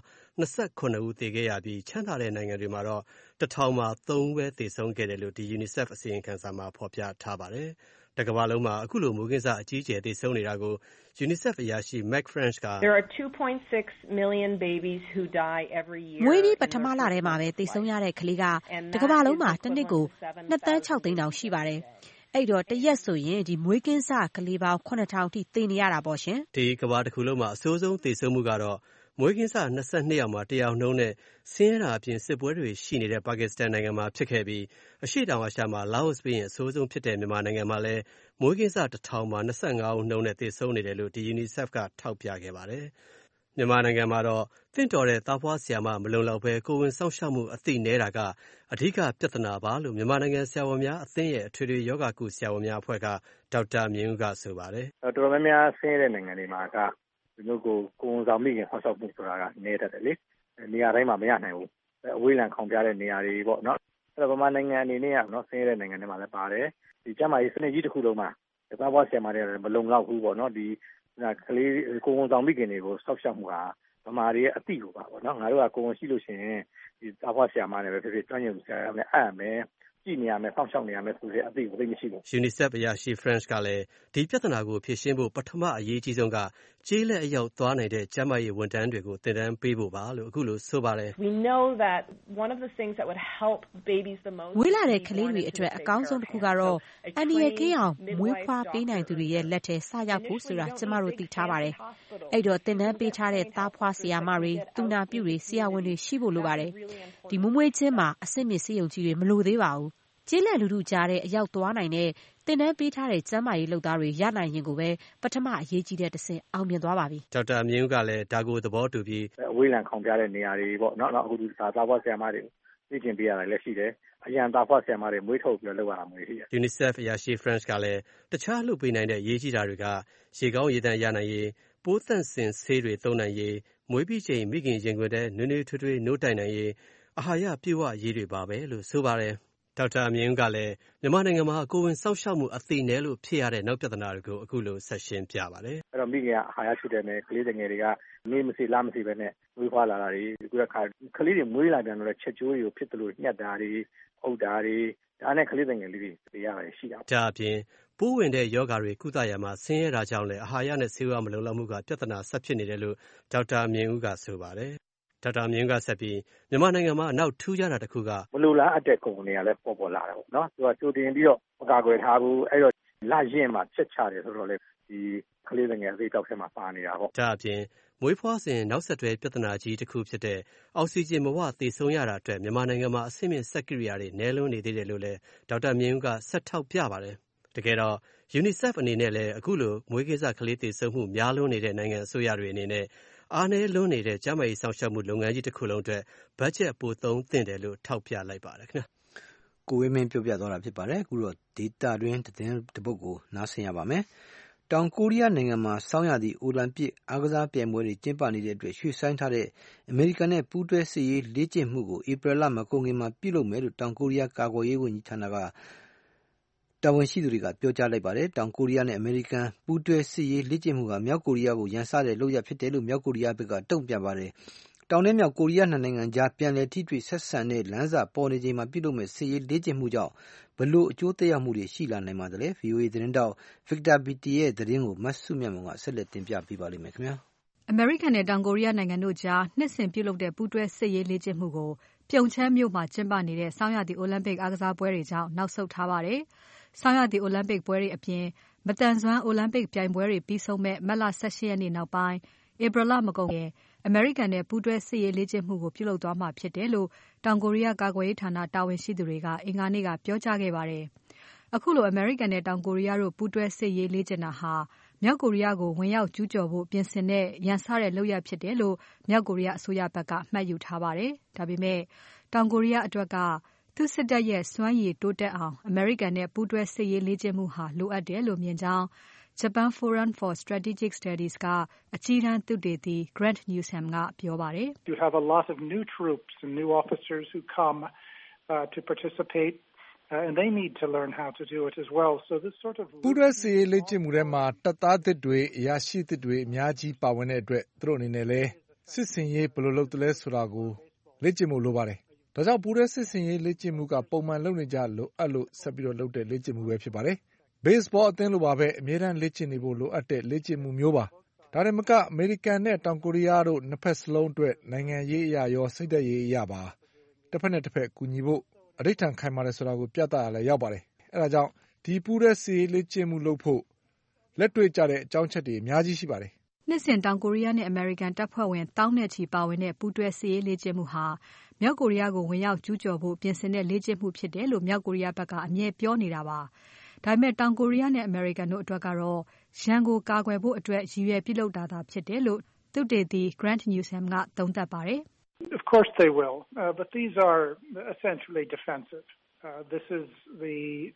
29ဦးသေခဲ့ရပြီးချမ်းသာတဲ့နိုင်ငံတွေမှာတော့1000မှာ3ဦးပဲသေဆုံးခဲ့တယ်လို့ဒီ UNICEF အစီရင်ခံစာမှာဖော်ပြထားပါတယ်။တကမ္ဘာလုံးမှာအခုလိုမွေးကင်းစအကြီးအကျယ်သေဆုံးနေတာကို UNICEF အရာရှိ Meg French က There are 2.6 million babies who die every year. မွေးပြီးပထမလထဲမှာပဲသေဆုံးရတဲ့ကလေးကတကမ္ဘာလုံးမှာတစ်နှစ်ကို2.6 သိန်းတောင်ရှိပါတယ်။အဲ့တော့တရက်ဆိုရင်ဒီမွေးကင်းစကလေးပေါင်း9000အထိသေနေရတာပေါ့ရှင်ဒီကမ္ဘာတစ်ခုလုံးမှာအဆိုးဆုံးသေဆုံးမှုကတော့မွေးကင်းစ22ယောက်မှာ1ယောက်နှုန်းနဲ့ဆင်းရဲတာအပြင်စစ်ပွဲတွေရှိနေတဲ့ပါကစ္စတန်နိုင်ငံမှာဖြစ်ခဲ့ပြီးအရှေ့တောင်အာရှမှာလာအိုပြီးရင်အဆိုးဆုံးဖြစ်တဲ့မြန်မာနိုင်ငံမှာလည်းမွေးကင်းစ1000မှာ25ဦးနှုန်းနဲ့သေဆုံးနေတယ်လို့ဒီ UNICEF ကထောက်ပြခဲ့ပါတယ်မြန်မာနိုင်ငံမှာတော့တင့်တော်တဲ့သားဖွားဆရာမမလုံလောက်ပဲကိုယ်ဝန်ဆောင်ရှောက်မှုအသိနည်းတာကအဓိကပြဿနာပါလို့မြန်မာနိုင်ငံဆရာဝန်များအသင်းရဲ့အထွေထွေယောဂကုဆရာဝန်များအဖွဲ့ကဒေါက်တာမြင့်ဦးကဆိုပါတယ်တော်တော်များများဆင်းရဲတဲ့နိုင်ငံတွေမှာကဒီလိုကိုယ်ဝန်ဆောင်မိခင်ဆောက်မှုဆိုတာကနည်းတတ်တယ်လေနေရာတိုင်းမှာမရနိုင်ဘူးအဝေးလံခေါင်ပြတဲ့နေရာတွေပေါ့နော်အဲ့တော့ဗမာနိုင်ငံအနေနဲ့ကနော်ဆင်းရဲတဲ့နိုင်ငံတွေမှာလည်းပါတယ်ဒီကျန်းမာရေးစနစ်ကြီးတစ်ခုလုံးမှာသားဖွားဆရာမတွေလည်းမလုံလောက်ဘူးပေါ့နော်ဒီကလေးကိုယ်ဝန်ဆောင်မိခင်တွေကိုဆောက်ရှောက်မှုဟာဗမာတွေရဲ့အတိကိုပါပေါ့နော်ငါတို့ကကိုယ်ဝန်ရှိလို့ရှိရင်ဒီသားဖွားဆရာမတွေပဲဖြစ်ဖြစ်ကျွမ်းကျင်ဆရာတွေနဲ့အပ်မယ်ကြည့်နေရမယ်စောင့်ရှောက်နေရမယ်ဆိုတဲ့အသိကိုသိမရှိဘူး UNICEF အရာရှိ French ကလည်းဒီပြဿနာကိုဖြေရှင်းဖို့ပထမအရေးကြီးဆုံးကကျေးလက်အရောက်သွားနိုင်တဲ့ကျန်းမာရေးဝန်ထမ်းတွေကိုသင်တန်းပေးဖို့ပါလို့အခုလိုဆိုပါတယ် We know that one of the things that would help babies the most မွေးလာတဲ့ကလေးတွေအတွက်အကောင်းဆုံးတစ်ခုကတော့အန္တရာယ်ကင်းအောင်မွေးဖွားပေးနိုင်သူတွေရဲ့လက်ထဲစရောက်ဖို့ဆိုတာကျမတို့သိထားပါတယ်အဲ့တော့သင်တန်းပေးထားတဲ့သားဖွားဆရာမတွေသူနာပြုတွေဆရာဝန်တွေရှိဖို့လိုပါတယ်ဒီမွေးချင်းမှာအဆင့်မြင့်စေယုံကြီးတွေမလိုသေးပါဘူးကျေးလက်လူထုကြားတဲ့အရောက်သွားနိုင်တဲ့သင်တန်းပေးထားတဲ့ကျန်းမာရေးလုပ်သားတွေရနိုင်ရင်ကိုပဲပထမအရေးကြီးတဲ့တစ်ဆင့်အောင်မြင်သွားပါပြီဒေါက်တာမြင့်ဦးကလည်းဒါကိုသဘောတူပြီးအဝေးလံခေါင်ပြတဲ့နေရာတွေပေါ့နော်အခုဒီသားဖွားဆရာမတွေသိကျင်ပေးရတယ်လည်းရှိတယ်အရန်သားဖွားဆရာမတွေမွေးထုတ်ပြီးလောက်ရတာမျိုးရှိတယ် UNICEF အရာရှိ French ကလည်းတခြားလှုပ်ပေးနိုင်တဲ့ရေးကြီးတာတွေကရေကောင်းရေတန့်ရနိုင်ရေးပိုးသန့်စင်ဆေးတွေသုံးနိုင်ရေးမွေးပြီးချိန်မိခင်ရင်ခွင်ထဲနွေးနွေးထွေးထွေးနိုးတိုင်နိုင်ရေးအာဟာရပြည့်ဝရေးတွေပါပဲလို့ဆိုပါတယ်ဒေါက်တာမြင့်ဦးကလည်းမြန်မာနိုင်ငံမှာကိုယ်ဝန်ဆောင်ရှောက်မှုအသိနည်းလို့ဖြစ်ရတဲ့နောက်ပြဿနာတွေကိုအခုလိုဆက်ရှင်းပြပါတယ်အဲ့တော့မိခင်ကအာဟာရဖြစ်တယ်နဲ့ကလေးငယ်တွေကမေးမစီလားမစီပဲနဲ့မွေးဖွားလာတာတွေဒီကကလေးတွေမွေးလာပြန်တော့ချက်ကျိုးတွေကိုဖြစ်တယ်လို့ညှက်တာတွေအုပ်တာတွေဒါနဲ့ကလေးငယ်လေးတွေသိရတယ်ရှိတာဒါအပြင်ပိုးဝင်တဲ့ယောဂါတွေကုသရမှာဆင်းရဲတာကြောင့်လည်းအာဟာရနဲ့ဆေးဝါးမလုံလောက်မှုကပြဿနာဆက်ဖြစ်နေတယ်လို့ဒေါက်တာမြင့်ဦးကဆိုပါတယ်ဒေါက်တာမြင့်ကဆက်ပြီးမြန်မာနိုင်ငံမှာအနောက်ထူးခြားတာတစ်ခုကမလိုလားအပ်တဲ့ကုန်တွေကလည်းပေါ်လာတယ်ပေါ့နော်သူကကြိုတင်ပြီးတော့မကာကွယ်ထားဘူးအဲ့တော့လရင်မှာချက်ချတယ်ဆိုတော့လေဒီကလေးငယ်အသေးတောက်ထဲမှာပါနေတာပေါ့ဒါအပြင်မွေးဖွားစဉ်နောက်ဆက်တွဲပြဿနာကြီးတစ်ခုဖြစ်တဲ့အောက်ဆီဂျင်မဝသေဆုံးရတာအတွက်မြန်မာနိုင်ငံမှာအဆင့်မြင့်စက်ကိရိယာတွေနည်းလွန်းနေသေးတယ်လို့လည်းဒေါက်တာမြင့်ဦးကဆက်ထောက်ပြပါတယ်တကယ်တော့ UNICEF အနေနဲ့လည်းအခုလိုမွေးကင်းစကလေးသေဆုံးမှုများလွန်းနေတဲ့နိုင်ငံအစိုးရတွေအနေနဲ့အားနည်းလွန်းနေတဲ့ကျန်းမာရေးဆောင်ရှောက်မှုလုပ်ငန်းကြီးတစ်ခုလုံးအတွက်ဘတ်ဂျက်ပိုသုံးသင့်တယ်လို့ထောက်ပြလိုက်ပါတယ်ခင်ဗျာကိုဝင်းမင်းပြောပြသွားတာဖြစ်ပါတယ်အခုတော့ဒေတာတွင်သတင်းတစ်ပုဒ်ကိုနားဆင်ရပါမယ်တောင်ကိုရီးယားနိုင်ငံမှာဆောင်းရာသီအိုလံပစ်အားကစားပြိုင်ပွဲတွေကျင်းပနေတဲ့အတွက်ရွှေ့ဆိုင်းထားတဲ့အမေရိကန်နဲ့ပူးတွဲစစ်ရေးလေ့ကျင့်မှုကိုဧပြီလမကုန်ခင်မှာပြုလုပ်မယ်လို့တောင်ကိုရီးယားကာကွယ်ရေးဝန်ကြီးဌာနကတာဝန်ရှိသူတွေကပြောကြားလိုက်ပါတယ်တောင်ကိုရီးယားနဲ့အမေရိကန်ပူးတွဲစစ်ရေးလေ့ကျင့်မှုကမြောက်ကိုရီးယားကိုရန်စတဲ့လုပ်ရပ်ဖြစ်တယ်လို့မြောက်ကိုရီးယားဘက်ကတုံ့ပြန်ပါတယ်တောင်နဲ့မြောက်ကိုရီးယားနှစ်နိုင်ငံကြားပြန်လည်ထိတွေ့ဆက်ဆံတဲ့လမ်းစာပေါ်နေချိန်မှာပြုလုပ်မဲ့စစ်ရေးလေ့ကျင့်မှုကြောင့်ဘလို့အကျိုးသက်ရောက်မှုတွေရှိလာနိုင်ပါသလဲ VOA သတင်းတောက် Victor Beattie ရဲ့သတင်းကိုမဆုမြတ်မွန်ကဆက်လက်တင်ပြပေးပါလိမ့်မယ်ခင်ဗျာအမေရိကန်နဲ့တောင်ကိုရီးယားနိုင်ငံတို့ကြားနှစ်စဉ်ပြုလုပ်တဲ့ပူးတွဲစစ်ရေးလေ့ကျင့်မှုကိုပြုံချမ်းမြို့မှာကျင်းပနေတဲ့ဆောင်းရာသီအိုလံပစ်အားကစားပွဲတွေကြောင့်နောက်ဆုတ်ထားပါတယ်။ဆောင်းရာသီအိုလံပစ်ပွဲတွေအပြင်မတန်စွမ်းအိုလံပစ်ပြိုင်ပွဲတွေပြီးဆုံးမဲ့မတ်လ 18 ရက်နေ့နောက်ပိုင်းဧပြီလမကုန်ခင်အမေရိကန်နဲ့ပူးတွဲစစ်ရေးလေ့ကျင့်မှုကိုပြုလုပ်သွားမှာဖြစ်တယ်လို့တောင်ကိုရီးယားကာကွယ်ရေးဌာနတာဝန်ရှိသူတွေကအင်္ဂါနေ့ကပြောကြားခဲ့ပါတယ်။အခုလိုအမေရိကန်နဲ့တောင်ကိုရီးယားတို့ပူးတွဲစစ်ရေးလေ့ကျင့်တာဟာမြောက်ကိုရီးယားကိုဝင်ရောက်ကျူးကျော်ဖို့ပြင်ဆင်တဲ့ရန်စတဲ့လုပ်ရပ်ဖြစ်တယ်လို့မြောက်ကိုရီးယားအစိုးရဘက်ကမှတ်ယူထားပါတယ်။ဒါပေမဲ့တောင်ကိုရီးယားအတွက်ကသူစစ်တပ်ရဲ့စွမ်းရည်တိုးတက်အောင်အမေရိကန်နဲ့ပူးတွဲစစ်ရေးလေ့ကျင့်မှုဟာလိုအပ်တယ်လို့မြင်ကြောင်း Japan Forum for Strategic Studies ကအကြီးတန်းသုတေသီ Grant Newsham ကပြောပါတယ်။ You have a lot of new troops and new officers who come to participate and they need to learn how to do it as well. So this sort of ပူးတွဲစစ်ရေးလေ့ကျင့်မှုထဲမှာတပ်သားသစ်တွေအရာရှိသစ်တွေအများကြီးပါဝင်တဲ့အတွက်သူတို့အနေနဲ့လည်းစစ်စင်ရေးဘယ်လိုလုပ်သလဲဆိုတာကိုလေ့ကျင့်ဖို့လိုပါတယ်။ဒါကြောင့်ပူးတွဲစစ်စင်ရေးလေ့ကျင့်မှုကပုံမှန်လုပ်နေကြလိုအပ်လို့ဆက်ပြီးလုပ်တဲ့လေ့ကျင့်မှုပဲဖြစ်ပါတယ်။ Baseball အသင်းလိုပါပဲအမြဲတမ်းလေ့ကျင့်နေဖို့လိုအပ်တဲ့လေ့ကျင့်မှုမျိုးပါ။ဒါတင်မကအမေရိကန်နဲ့တောင်ကိုရီးယားတို့နှစ်ဖက်စလုံးအတွက်နိုင်ငံရေးအရာရောစိတ်ဓာတ်ရေးအရာပါတစ်ဖက်နဲ့တစ်ဖက်ကူညီဖို့အဓိဋ္ဌာန်ခိုင်မာတယ်ဆိုတာကိုပြသရလဲရောက်ပါတယ်။အဲဒါကြောင့်ဒီပူးတွဲစစ်ရေးလေ့ကျင့်မှုလုပ်ဖို့လက်တွေ့ကျတဲ့အကြောင်းချက်တွေအများကြီးရှိပါတယ်။နှစ်စဉ်တောင်ကိုရီးယားနဲ့အမေရိကန်တပ်ဖွဲ့ဝင်တောင်းနဲ့ချီပါဝင်တဲ့ပူးတွဲစစ်ရေးလေ့ကျင့်မှုဟာမြောက်ကိုရီးယားကိုဝင်ရောက်ကျူးကျော်ဖို့ပြင်ဆင်တဲ့လေ့ကျင့်မှုဖြစ်တယ်လို့မြောက်ကိုရီးယားဘက်ကအမြဲပြောနေတာပါ။ဒါပေမဲ့တောင်ကိုရီးယားနဲ့အမေရိကန်တို့အတွက်ကတော့ရန်ကိုကာကွယ်ဖို့အတွက်ရည်ရွယ်ပြုလုပ်တာသာဖြစ်တယ်လို့သုတေသီ Grant Newsham ကသုံးသပ်ပါတယ်။ Of course they will, but these are essentially defensive. This is the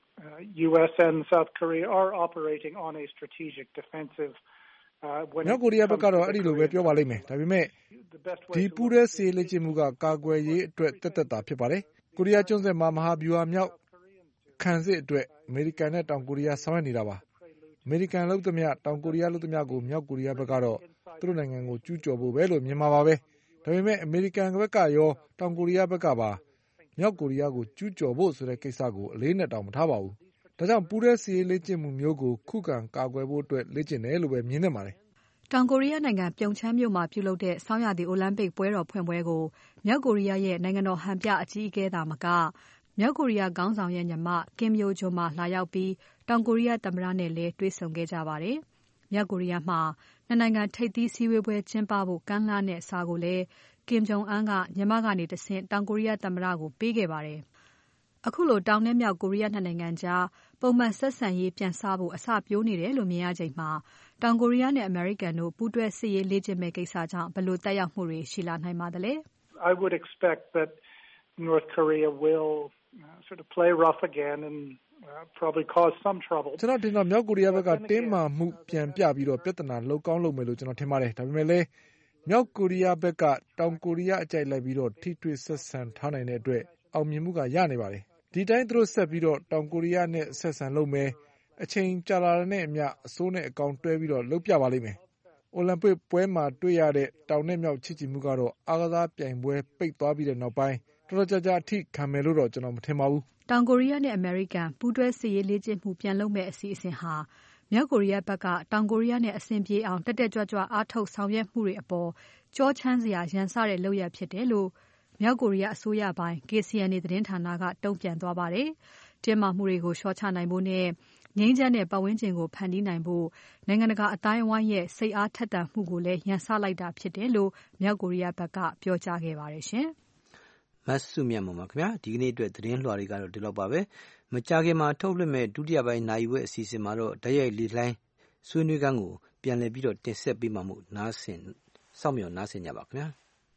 US and South Korea are operating on a strategic defensive မြောက်ကိုရီးယားဘက်ကတော့အဲ့ဒီလိုပဲပြောပါလိမ့်မယ်ဒါပေမဲ့ဒီပူးတွဲစစ်ရေးလေ့ကျင့်မှုကကာကွယ်ရေးအတွက်တက်တာဖြစ်ပါတယ်ကိုရီးယားကျွန်းဆွယ်မှာမဟာဗျူဟာမြောက်ခံစစ်အတွက်အမေရိကန်နဲ့တောင်ကိုရီးယားဆောင်ရွက်နေတာပါအမေရိကန်လုပ်သမျှတောင်ကိုရီးယားလုပ်သမျှကိုမြောက်ကိုရီးယားဘက်ကတော့သူတို့နိုင်ငံကိုကျူးကျော်ဖို့ပဲလို့မြင်မှာပါပဲဒါပေမဲ့အမေရိကန်ဘက်ကရောတောင်ကိုရီးယားဘက်ကပါမြောက်ကိုရီးယားကိုကျူးကျော်ဖို့ဆိုတဲ့ကိစ္စကိုအလေးနဲ့တောင်မထားပါဘူးဒါကြောင့်ပူးတွဲစစ်ရေးလေ့ကျင့်မှုမျိုးကိုခုခံကာကွယ်ဖို့အတွက်လေ့ကျင့်တယ်လို့ပဲမြင်နေပါတယ်တောင်ကိုရီးယားနိုင်ငံပြုံချမ်းမြို့မှာပြုလုပ်တဲ့ဆောင်းရာသီအိုလံပစ်ပွဲတော်ဖွင့်ပွဲကိုမြောက်ကိုရီးယားရဲ့နိုင်ငံတော်ဟန်ပြအကြီးအကဲသာမကမြောက်ကိုရီးယားခေါင်းဆောင်ရဲ့ညီမကင်ယိုဂျွန်မှာလာရောက်ပြီးတောင်ကိုရီးယားသမ္မတနဲ့လည်းတွေ့ဆုံခဲ့ကြပါတယ်။မြောက်ကိုရီးယားမှာနှစ်နိုင်ငံထိပ်သီးစည်းဝေးပွဲကျင်းပဖို့ကမ်းလှမ်းတဲ့စာကိုလည်းကင်ဂျုံအန်းကညီမကနေတဆင့်တောင်ကိုရီးယားသမ္မတကိုပေးခဲ့ပါတယ်။အခုလိုတောင်နဲ့မြောက်ကိုရီးယားနှစ်နိုင်ငံကြားပုံမှန်ဆက်ဆံရေးပြန်စဖို့အစပျိုးနေတယ်လို့မြင်ရချိန်မှာတောင်ကိုရီးယားနဲ့အမေရိကန်တို့ပူးတွဲစစ်ရေးလေ့ကျင့်မဲ့ကိစ္စကြောင့်ဘယ်လိုသက်ရောက်မှုတွေရှိလာနိုင်ပါသလဲ I would expect that North Korea will sort of play rough again and probably cause some trouble. ကျွန်တော်တင်တော့မြောက်ကိုရီးယားဘက်ကတင်းမာမှုပြန်ပြပြီးတော့ပြဿနာလှုပ်ကောင်းလုပ်မယ်လို့ကျွန်တော်ထင်ပါတယ်ဒါပေမဲ့လည်းမြောက်ကိုရီးယားဘက်ကတောင်ကိုရီးယားအကြိုက်လိုက်ပြီးတော့ထိတွေ့ဆက်ဆံထားနိုင်တဲ့အတွက်အောင်မြင်မှုကရနေပါတယ်ဒီတိုင်းသူတို့ဆက်ပြီးတော့တောင်ကိုရီးယားနဲ့ဆက်ဆံလုပ်မယ်အချိန်ကြာလာတဲ့အမျှအစိုးနဲ့အကောင်တွဲပြီးတော့လုပ်ပြပါလိမ့်မယ်အိုလံပစ်ပွဲမှာတွေ့ရတဲ့တောင်နဲ့မြောက်ချစ်ကြည်မှုကတော့အားကစားပြိုင်ပွဲပိတ်သွားပြီးတဲ့နောက်ပိုင်းတော်တော်ကြာအထိခံမယ်လို့တော့ကျွန်တော်မထင်ပါဘူးတောင်ကိုရီးယားနဲ့အမေရိကန်ပူးတွဲစစ်ရေးလေ့ကျင့်မှုပြန်လုပ်မဲ့အစီအစဉ်ဟာမြောက်ကိုရီးယားဘက်ကတောင်ကိုရီးယားနဲ့အဆင်ပြေအောင်တက်တက်ကြွကြွအားထုတ်ဆောင်ရွက်မှုတွေအပေါ်ကြောချမ်းစရာရန်စတဲ့လုပ်ရဖြစ်တယ်လို့မြောက်ကိုရီးယားအစိုးရပိုင်း KCNA သတင်းဌာနကတုံ့ပြန်သွားပါတယ်။တင်းမာမှုတွေကိုလျှော့ချနိုင်ဖို့နဲ့ငြိမ်းချမ်းတဲ့ပတ်ဝန်းကျင်ကိုဖန်တီးနိုင်ဖို့နိုင်ငံတကာအတိုင်းအဝိုင်းရဲ့စိတ်အားထက်သန်မှုကိုလည်းရန်စလိုက်တာဖြစ်တယ်လို့မြောက်ကိုရီးယားဘက်ကပြောကြားခဲ့ပါတယ်ရှင်။မဆုမြတ်မပါခင်ဗျာဒီကနေ့အတွက်သတင်းလွှာတွေကတော့ဒီလောက်ပါပဲမကြခင်မှာထုတ်လွှင့်မဲ့ဒုတိယပိုင်းနိုင်ဝဲအစီအစဉ်မှာတော့ဓာတ်ရိုက်လေလှိုင်းဆွေးနွေးခန်းကိုပြန်လည်ပြီးတော့တင်ဆက်ပေးမှာမို့နားဆင်စောင့်မျှော်နားဆင်ကြပါခင်ဗျာ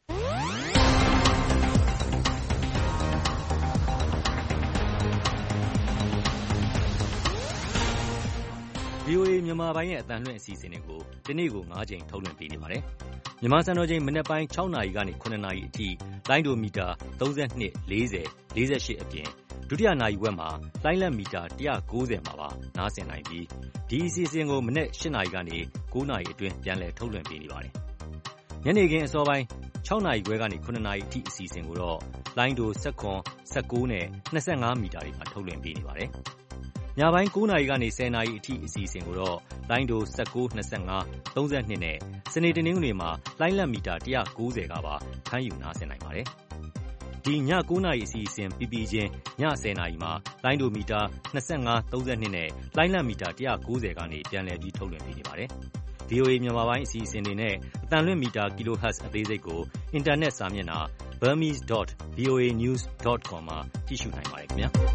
VOA မြန်မာပိုင်းရဲ့အသံလွှင့်အစီအစဉ်တွေကိုဒီနေ့ကို9ချိန်ထုတ်လွှင့်ပေးနေပါတယ်။မြန်မာစံတော်ချိန်မနက်ပိုင်း6နာရီကနေ9နာရီအထိလိုင်းဒိုမီတာ32 40 48အပြင်ဒုတိယနာရီဝက်မှာလိုင်းလက်မီတာ190မှာပါနားဆင်နိုင်ပြီးဒီအစီအစဉ်ကိုမနက်8နာရီကနေ9နာရီအတွင်းပြန်လည်ထုတ်လွှင့်ပေးနေပါတယ်။ညနေခင်းအစောပိုင်း6နာရီခွဲကနေ9နာရီအထိအစီအစဉ်ကိုတော့လိုင်းဒို19နဲ့25မီတာတွေမှာထုတ်လွှင့်ပေးနေပါတယ်။ညပိုင်း9နာရီကနေ10နာရီအထိအစီအစဉ်ကိုတော့လိုင်းဒို19 25 32နဲ့စနေတနင်္ဂနွေမှာလိုင်းလက်မီတာ190ကပါဖမ်းယူနားဆင်နိုင်ပါတယ်။ဒီည9 နာရီအစီအစဉ်ပြီးပြီးချင်းည10 နာရီမှာလိုင်းဒိုမီတာ25 32နဲ့လိုင်းလံမီတာ190ကနေပြန်လည်ပြီးထုတ်လွှင့်ပေးနေပါတယ်။ VOA မြန်မာပိုင်းအစီအစဉ်တွေနဲ့အသံလွှင့်မီတာ kilohertz အသေးစိတ်ကိုအင်တာနက်စာမျက်နှာ burmese.voanews.com မှာကြည့်ရှုနိုင်ပါတယ်ခင်ဗျာ။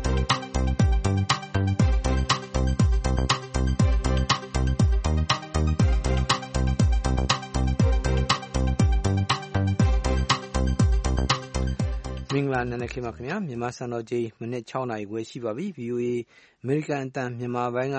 မင်္ဂလာနံနက်ခင်းပါခင်ဗျာမြန်မာစံတော်ချိန်မိနစ်6နာရီခွဲရှိပါပြီ VOA အမေရိကန်အတန်မြန်မာပိုင်းက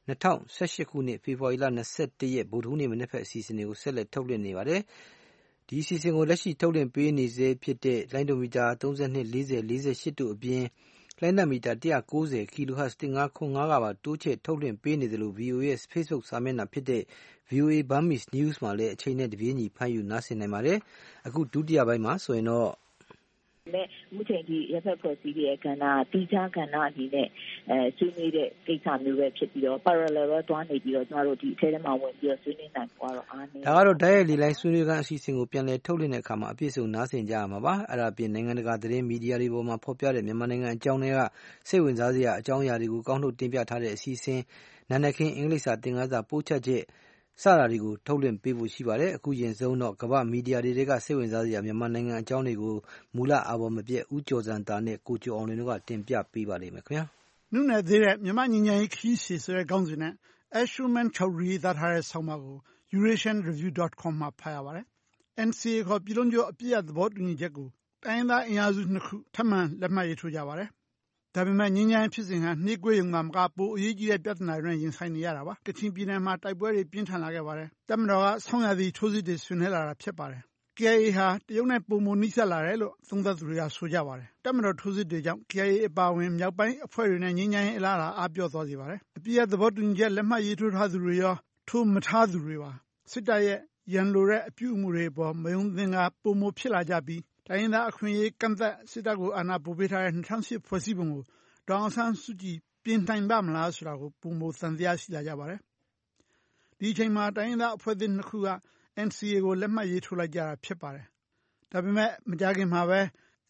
2018ခုနှစ်ဖေဖော်ဝါရီလ21ရက်ဗုဒ္ဓဟူးနေ့မနေ့ဖက်အစီအစဉ်တွေကိုဆက်လက်ထုတ်လွှင့်နေပါတယ်ဒီအစီအစဉ်ကိုလက်ရှိထုတ်လွှင့်ပေးနေစေဖြစ်တဲ့လိုင်းဒိုမီတာ32 40 48တို့အပြင်လိုင်းနံမီတာ190 kHz 1505ကပါတိုးချဲ့ထုတ်လွှင့်ပေးနေတယ်လို့ VOA ရဲ့ Facebook စာမျက်နှာဖြစ်တဲ့ VOA Burmese News မှာလည်းအချိန်နဲ့တပြေးညီဖတ်ယူနားဆင်နိုင်ပါတယ်အခုဒုတိယပိုင်းမှာဆိုရင်တော့နဲ့မှုချိန်ဒီရဖက်ဖွဲ့စည်းရဲ့ကဏ္ဍတိကျကဏ္ဍအနေနဲ့ဆွေးနွေးတဲ့ကိစ္စမျိုးပဲဖြစ်ပြီးတော့ parallel ပဲတွားနေပြီးတော့ကျွန်တော်တို့ဒီအထဲမှာဝင်ပြီးတော့ဆွေးနွေးနိုင်ပေါ်တော့အားနေဒါကတော့ဓာတ်ရိုက်လီလိုင်းဆွေးနွေးခန်းအစီအစဉ်ကိုပြန်လည်ထုတ်လွှင့်တဲ့အခါမှာအပြည့်စုံနားဆင်ကြရမှာပါအဲ့ဒါပြင်နိုင်ငံတကာသတင်းမီဒီယာတွေပေါ်မှာဖော်ပြတဲ့မြန်မာနိုင်ငံအကြောင်းတွေကစိတ်ဝင်စားစရာအကြောင်းအရာတွေကိုကောက်နှုတ်တင်ပြထားတဲ့အစီအစဉ်နာနက်ခင်းအင်္ဂလိပ်စာသင်ခန်းစာပို့ချက်ချက်စတာတွေကိုထုတ်လွှင့်ပေးဖို့ရှိပါတယ်အခုရင်ဆုံးတော့ကမ္ဘာမီဒီယာတွေကစိတ်ဝင်စားစရာမြန်မာနိုင်ငံအကြောင်းတွေကိုမူလအာဘော်မပြည့်ဦးကျော်စံတာနဲ့ကိုကျော်အောင်လွင်တို့ကတင်ပြပေးပါလိမ့်မယ်ခင်ဗျာနုနယ်သေးတဲ့မြန်မာညီညာရေးခီးရှည်ဆိုတဲ့ခေါင်းစဉ်နဲ့ Ashuman Chowdhury သားထားတဲ့ဆောင်းပါးကို eurasianreview.com မှာဖတ်ရပါတယ် NCA ခေါ်ပြည်လုံးကျွတ်အပြည့်အသဘောတူညီချက်ကိုတိုင်းသားအင်အားစုနှစ်ခုထပ်မံလက်မှတ်ရေးထိုးကြပါတယ်ဒါပေမဲ့ငင်းညမ်းဖြစ်စဉ်ဟာနှိကွေးရုံကမကပိုအရေးကြီးတဲ့ပြဿနာတွေနဲ့ရင်ဆိုင်နေရတာပါကချင်ပြည်နယ်မှာတိုက်ပွဲတွေပြင်းထန်လာခဲ့ပါတယ်တပ်မတော်ကဆောင်းရာသီထိုးစစ်တွေဆင်နွှဲလာတာဖြစ်ပါတယ် KIA ဟာတရုတ်နဲ့ပုံမနှိစက်လာတယ်လို့သုံးသပ်သူတွေကဆိုကြပါတယ်တပ်မတော်ထိုးစစ်တွေကြောင့် KIA အပါအဝင်မြောက်ပိုင်းအဖွဲ့တွေနဲ့ငင်းညမ်းရေးအလားအလာအားပြော့သွားစေပါတယ်အပြည့်အသဘောတူညီချက်လက်မှတ်ရေးထိုးထားသူတွေရောထိုးမထားသူတွေပါစစ်တပ်ရဲ့ရန်လိုတဲ့အပြုအမူတွေပေါ်မယုံသင်္ကာပုံမဖြစ်လာကြပြီးတိုင်းရင်းသားအခွင့်အရေးကန့်သက်စစ်တပ်ကိုအာဏာပိုပေးထားတဲ့2008ဖွဲ့စည်းပုံကိုဒေါအောင်ဆန်းစုကြည်ပြင်နိုင်ပါမလားဆိုတာကိုပုံမသံသယရှိလာကြပါတယ်ဒီအချိန်မှာတိုင်းရင်းသားအဖွဲ့အစည်းနှစ်ခုက NCA ကိုလက်မှတ်ရေးထိုးလိုက်ကြတာဖြစ်ပါတယ်ဒါပေမဲ့မကြာခင်မှာပဲ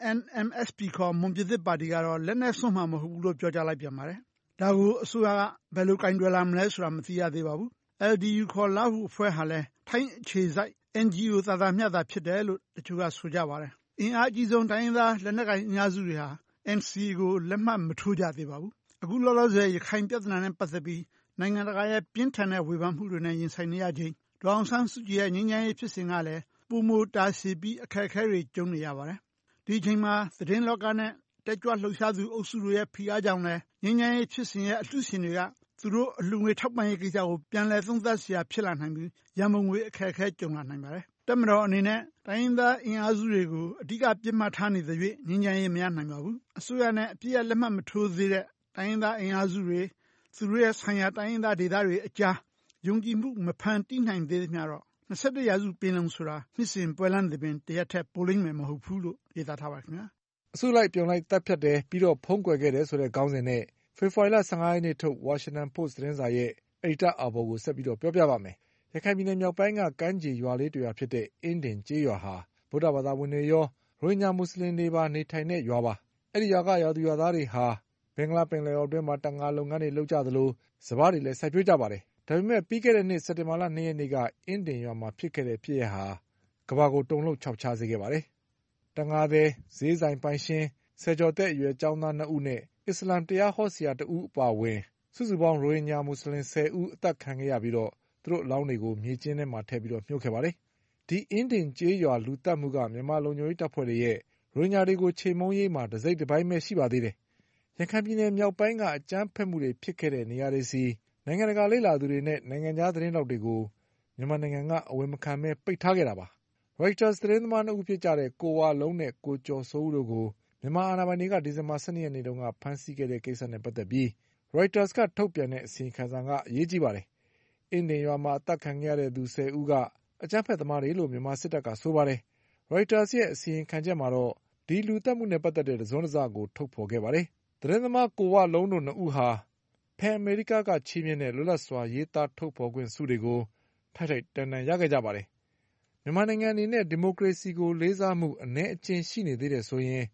NMSP ခေါ်မွန်ပြည်သစ်ပါတီကတော့လက်နဲ့စွန့်မှာမဟုတ်ဘူးလို့ပြောကြားလိုက်ပြန်ပါတယ်ဒါကိုအစိုးရကဘယ်လိုကင်တွယ်လာမလဲဆိုတာမသိရသေးပါဘူး LDU ခေါ်လာဟုအဖွဲ့ဟာလည်းထိုင်းအခြေစိုက် NGO သာသာမျှသာဖြစ်တယ်လို့တချို့ကဆိုကြပါတယ်အင်အားကြီးဆုံးတိုင်းရင်းသားလက်နက်ကိုင်အများစုတွေဟာ NCA ကိုလက်မှတ်မထိုးကြသေးပါဘူးအခုလောလောဆယ်ရခိုင်ပြဿနာနဲ့ပတ်သက်ပြီးနိုင်ငံတကာရဲ့ပြင်းထန်တဲ့ဝေဖန်မှုတွေနဲ့ရင်ဆိုင်နေရခြင်းဒေါအောင်ဆန်းစုကြည်ရဲ့ငြိမ်းချမ်းရေးဖြစ်စဉ်ကလည်းပုံမတာရှည်ပြီးအခက်အခဲတွေကြုံနေရပါတယ်ဒီအချိန်မှာသတင်းလောကနဲ့တက်ကြွလှုပ်ရှားသူအုပ်စုတွေရဲ့ဖိအားကြောင့်လည်းငြိမ်းချမ်းရေးဖြစ်စဉ်ရဲ့အလှူရှင်တွေကသူတို့အလှူငွေထောက်ပံ့ရေးကိစ္စကိုပြန်လည်သုံးသပ်เสียဖြစ်လာနိုင်ပြီးရန်ပုံငွေအခက်အခဲကြုံလာနိုင်ပါတယ်တပ်မတော်အနေနဲ့တိုင်းရင်းသားအင်အားစုတွေကိုအဓိကပြစ်မှတ်ထားနေတဲ့၍ငြိမ်းချမ်းရေးမရနိုင်ပါဘူးအစိုးရနဲ့အပြည့်အလက်မှတ်မထိုးသေးတဲ့တိုင်းရင်းသားအင်အားစုတွေသူတို့ရဲ့ဆိုင်ရာတိုင်းရင်းသားဒေသတွေအကြားယုံကြည်မှုမဖန်တီးနိုင်သေးသမျှတော့21ရာစုပင်လုံဆိုတာနှစ်စဉ်ပွဲလန်းတဲ့ပင်တရက်ထက်ပိုလိမ့်မယ်မဟုတ်ဘူးလို့ရေးသားထားပါခင်ဗျာအစိုးလိုက်ပြုံလိုက်တပ်ဖြတ်တယ်ပြီးတော့ဖုံးကွယ်ခဲ့တယ်ဆိုတဲ့ခေါင်းစဉ်နဲ့ဖေဖော်ဝါရီလ15ရက်နေ့ထုတ် Washington Post သတင်းစာရဲ့အယ်ဒီတာအာဘော်ကိုဆက်ပြီးတော့ပြောပြပါမယ်ရခိုင်ပြည်နယ်မြောက်ပိုင်းကကမ်းခြေရွာလေးတွေဖြစ်တဲ့အင်းတင်ကျေးရွာဟာဗုဒ္ဓဘာသာဝင်တွေရောရိုဟင်ဂျာမွတ်စလင်တွေပါနေထိုင်တဲ့ရွာပါအဲ့ဒီရွာကရွာသူရွာသားတွေဟာဘင်္ဂလားပင်လယ်အော်တွင်းမှာတန်ငါလုပ်ငန်းတွေလုပ်ကြသလိုစပါးတွေလည်းစိုက်ပျိုးကြပါတယ်ဒါပေမဲ့ပြီးခဲ့တဲ့နှစ်စက်တင်ဘာလ2ရက်နေ့ကအင်းတင်ရွာမှာဖြစ်ခဲ့တဲ့ဖြစ်ရပ်ဟာကမ္ဘာကိုတုန်လှုပ်ခြောက်ခြားစေခဲ့ပါတယ်တန်ငါသည်ဈေးဆိုင်ပိုင်ရှင်ဆယ်ကျော်သက်အရွယ်ကျောင်းသား2ဦးနဲ့အစ္စလာမ်တရားဟောဆရာ2ဦးအပါအဝင်စုစုပေါင်းရိုဟင်ဂျာမွတ်စလင်10ဦးအသက်ခံခဲ့ရပြီးတော့သူတို့အလောင်းတွေကိုမြေကျင်းထဲမှာထည့်ပြီးတော့မြုပ်ခဲ့ပါတယ်ဒီအင်းတင်ကျေးရွာလူတက်မှုကမြန်မာလုံခြုံရေးတပ်ဖွဲ့တွေရဲ့ရိုဟင်ဂျာတွေကိုချိန်မုံရေးမှာတစိမ့်တစ်ပိုင်းပဲရှိပါသေးတယ်ရခိုင်ပြည်နယ်မြောက်ပိုင်းကအကြမ်းဖက်မှုတွေဖြစ်ခဲ့တဲ့နေရာတွေစီနိုင်ငံတကာလေ့လာသူတွေနဲ့နိုင်ငံခြားသတင်းတောက်တွေကိုမြန်မာနိုင်ငံကအဝင်မခံမဲ့ပိတ်ထားခဲ့တာပါ Reuters သတင်းသမား2ဦးဖြစ်ကြတဲ့ကိုဝါလုံးနဲ့ကိုကျော်စိုးဦးတို့ကိုမြန်မာအာဏာပိုင်တွေကဒီဇင်ဘာ12ရက်နေ့တုန်းကဖမ်းဆီးခဲ့တဲ့ကိစ္စနဲ့ပတ်သက်ပြီး Reuters ကထုတ်ပြန်တဲ့အစီရင်ခံစာကအရေးကြီးပါတယ်အင်းတင်ရွာမှာအသက်ခံခဲ့ရတဲ့သူ10ဦးကအကြမ်းဖက်သမားတွေလို့မြန်မာစစ်တပ်ကဆိုပါတယ် Reuters ရဲ့အစီရင်ခံချက်မှာတော့ဒီလူသတ်မှုနဲ့ပတ်သက်တဲ့တစုံတစကိုထုတ်ဖော်ခဲ့ပါတယ်သတင်းသမားကိုဝလုံးတို့2ဦးဟာဖန်အမေရိကကချီးမြှင့်တဲ့လွတ်လပ်စွာရေးသားထုတ်ဖော်ခွင့်ဆုတွေကိုထိုက်ထိုက်တန်တန်ရခဲ့ကြပါတယ်မြန်မာနိုင်ငံအနေနဲ့ဒီမိုကရေစီကိုလေးစားမှုအနည်းအကျဉ်းရှိနေသေးတယ်ဆိုရင်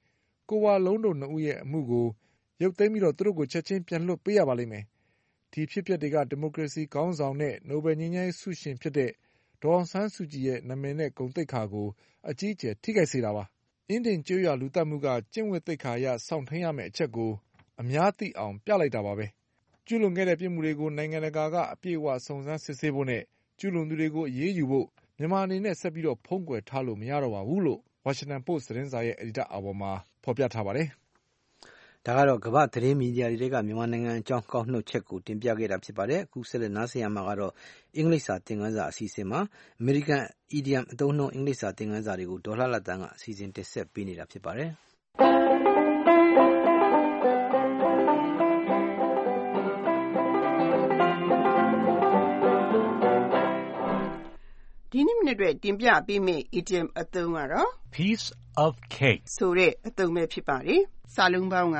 ကိုဝလုံးတို့2ဦးရဲ့အမှုကိုရုပ်သိမ်းပြီးသူတို့ကိုချက်ချင်းပြန်လွှတ်ပေးရပါလိမ့်မယ်။ဒီဖြစ်ပျက်တွေကဒီမိုကရေစီခေါင်းဆောင်နဲ့နိုဘယ်ငြိမ်းချမ်းရေးဆုရှင်ဖြစ်တဲ့ဒေါ်အောင်ဆန်းစုကြည်ရဲ့နာမည်နဲ့ဂုဏ်သိက္ခာကိုအကြီးအကျယ်ထိခိုက်စေတာပါ။အင်းဒင်ကျွေးရွာလူသတ်မှုကကျင့်ဝတ်သိက္ခာအရစောင့်ထိန်ရမယ့်အချက်ကိုအများသိအောင်ပြလိုက်တာပါပဲ။ကျူးလွန်ခဲ့တဲ့ပြစ်မှုတွေကိုနိုင်ငံတကာကအပြည့်အဝစုံစမ်းစစ်ဆေးဖို့နဲ့ကျူးလွန်သူတွေကိုအရေးယူဖို့မြန်မာအနေနဲ့ဆက်ပြီးဖုံးကွယ်ထားလို့မရတော့ပါဘူးလို့ Washington Post သတင်းစာရဲ့အယ်ဒီတာအာဘော်မှာဖော်ပြထားပါတယ်။ဒါကတော့ကမ္ဘာ့သတင်းမီဒီယာတွေကမြန်မာနိုင်ငံအကြောင်းကောက်နှုတ်ချက်ကိုတင်ပြခဲ့တာဖြစ်ပါတယ်။အခုဆက်လက်နားဆင်ရမှာကတော့အင်္ဂလိပ်စာသင်ခန်းစာအစီအစဉ်မှာအမေရိကန် idiom အသုံးအနှုန်းအင်္ဂလိပ်စာသင်ခန်းစာတွေကိုဒေါ်လှလှတန်းကအစီအစဉ်တင်ဆက်ပေးနေတာဖြစ်ပါတယ်။ဒီနေ့မနေ့အတွက်တင်ပြပေးမယ့် idiom အသုံးကတော့ piece of cake ဆိုတဲ့အသုံးပဲဖြစ်ပါတယ်။စာလုံးပေါင်းက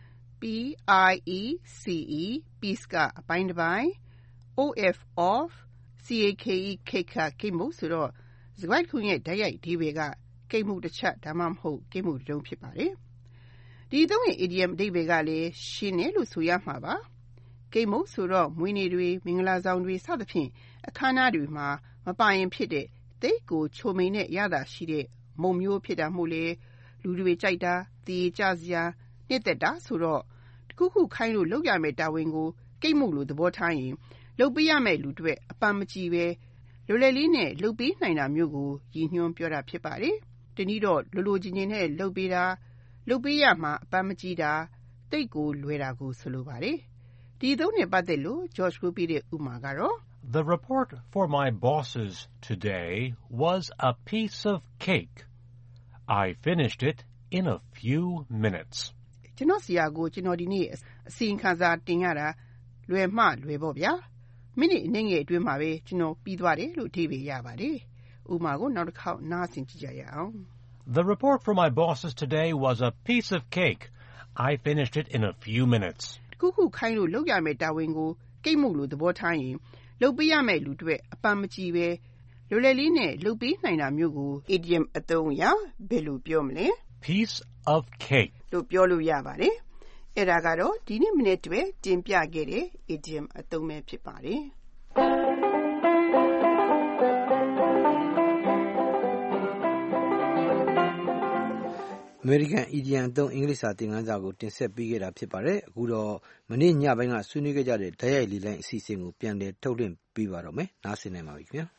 P-I-E-C-E piece ကအပိုင်းတစ်ပိုင်း O-F of C-A-K-E cake ကကိတ်မုတ်ဆိုတော့စကားခုရဲ့ဓာတ်ရိုက်ဒီဝေကကိတ်မုတ်တစ်ချက်ဒါမှမဟုတ်ကိတ်မုတ်တစ်လုံးဖြစ်ပါတယ်။ဒီသုံးရဲ့ idiom အဓိပ္ပာယ်ကလည်းရှင်းတယ်လို့ဆိုရမှာပါ။ကိတ်မုတ်ဆိုတော့မွေးနေ့တွေမင်္ဂလာဆောင်တွေစသဖြင့်အခမ်းအနားတွေမှာမပိုင်ဖြစ်တဲ့သိကိုချိုမိန်နဲ့ရတာရှိတဲ့မုံမျိုးဖြစ်တာမို့လေလူတွေကြိုက်တာတည်ကြစရာနှစ်သက်တာဆိုတော့တခုခုခိုင်းလို့လုပ်ရမယ့်တာဝန်ကိုကိတ်မှုလို့သဘောထားရင်လုပ်ပေးရမယ့်လူတွေအပန်းမကြည့်ပဲလွယ်လွယ်လေးနဲ့လုပ်ပေးနိုင်တာမျိုးကိုရည်ညွှန်းပြောတာဖြစ်ပါတယ်။တနည်းတော့လိုလိုချင်းချင်းနဲ့လုပ်ပေးတာလုပ်ပေးရမှာအပန်းမကြည့်တာတိတ်ကိုလွယ်တာကိုဆိုလိုပါတယ်။ဒီသုံးနဲ့ပတ်သက်လို့ George ကိုပြတဲ့ဥပမာကတော့ The report for my bosses today was a piece of cake. I finished it in a few minutes. ကျွန်တော်ဆရာကိုကျွန်တော်ဒီနေ့အစီရင်ခံစာတင်ရတာလွယ်မှလွယ်ပေါ့ဗျာမိနစ်အနည်းငယ်အတွင်းမှာပဲကျွန်တော်ပြီးသွားတယ်လို့အဓိပ္ပာယ်ရပါတယ်ဥပမာကိုနောက်တစ်ခေါက်နားဆင်ကြည့်ကြရအောင် The report for my bosses today was a piece of cake. I finished it in a few minutes. တခုခုခိုင်းလို့လုပ်ရမယ့်တာဝန်ကိုကိတ်မှုလို့သဘောထားရင်လုပ်ပေးရမယ့်လူတွေအပန်းမကြည့်ပဲလွယ်လွယ်လေးနဲ့လုပ်ပေးနိုင်တာမျိုးကို idiom အသုံးအရဘယ်လိုပြောမလဲ piece of cake လို့ပြောလို့ရပါတယ်အဲ့ဒါကတော့ဒီနေ့မိနစ်တွေတင်ပြခဲ့တဲ့ idiom အသုံးပဲဖြစ်ပါတယ်အမေရိကန် idiom အသုံးအင်္ဂလိပ်စာသင်ခန်းစာကိုတင်ဆက်ပေးခဲ့တာဖြစ်ပါတယ်အခုတော့မနေ့ညပိုင်းကဆွေးနွေးခဲ့ကြတဲ့ဓာတ်ရိုက်လေးလိုင်းအစီအစဉ်ကိုပြန်လည်ထုတ်လွှင့်ပေးပါတော့မယ်နားဆင်နိုင်ပါပြီခင်ဗျာ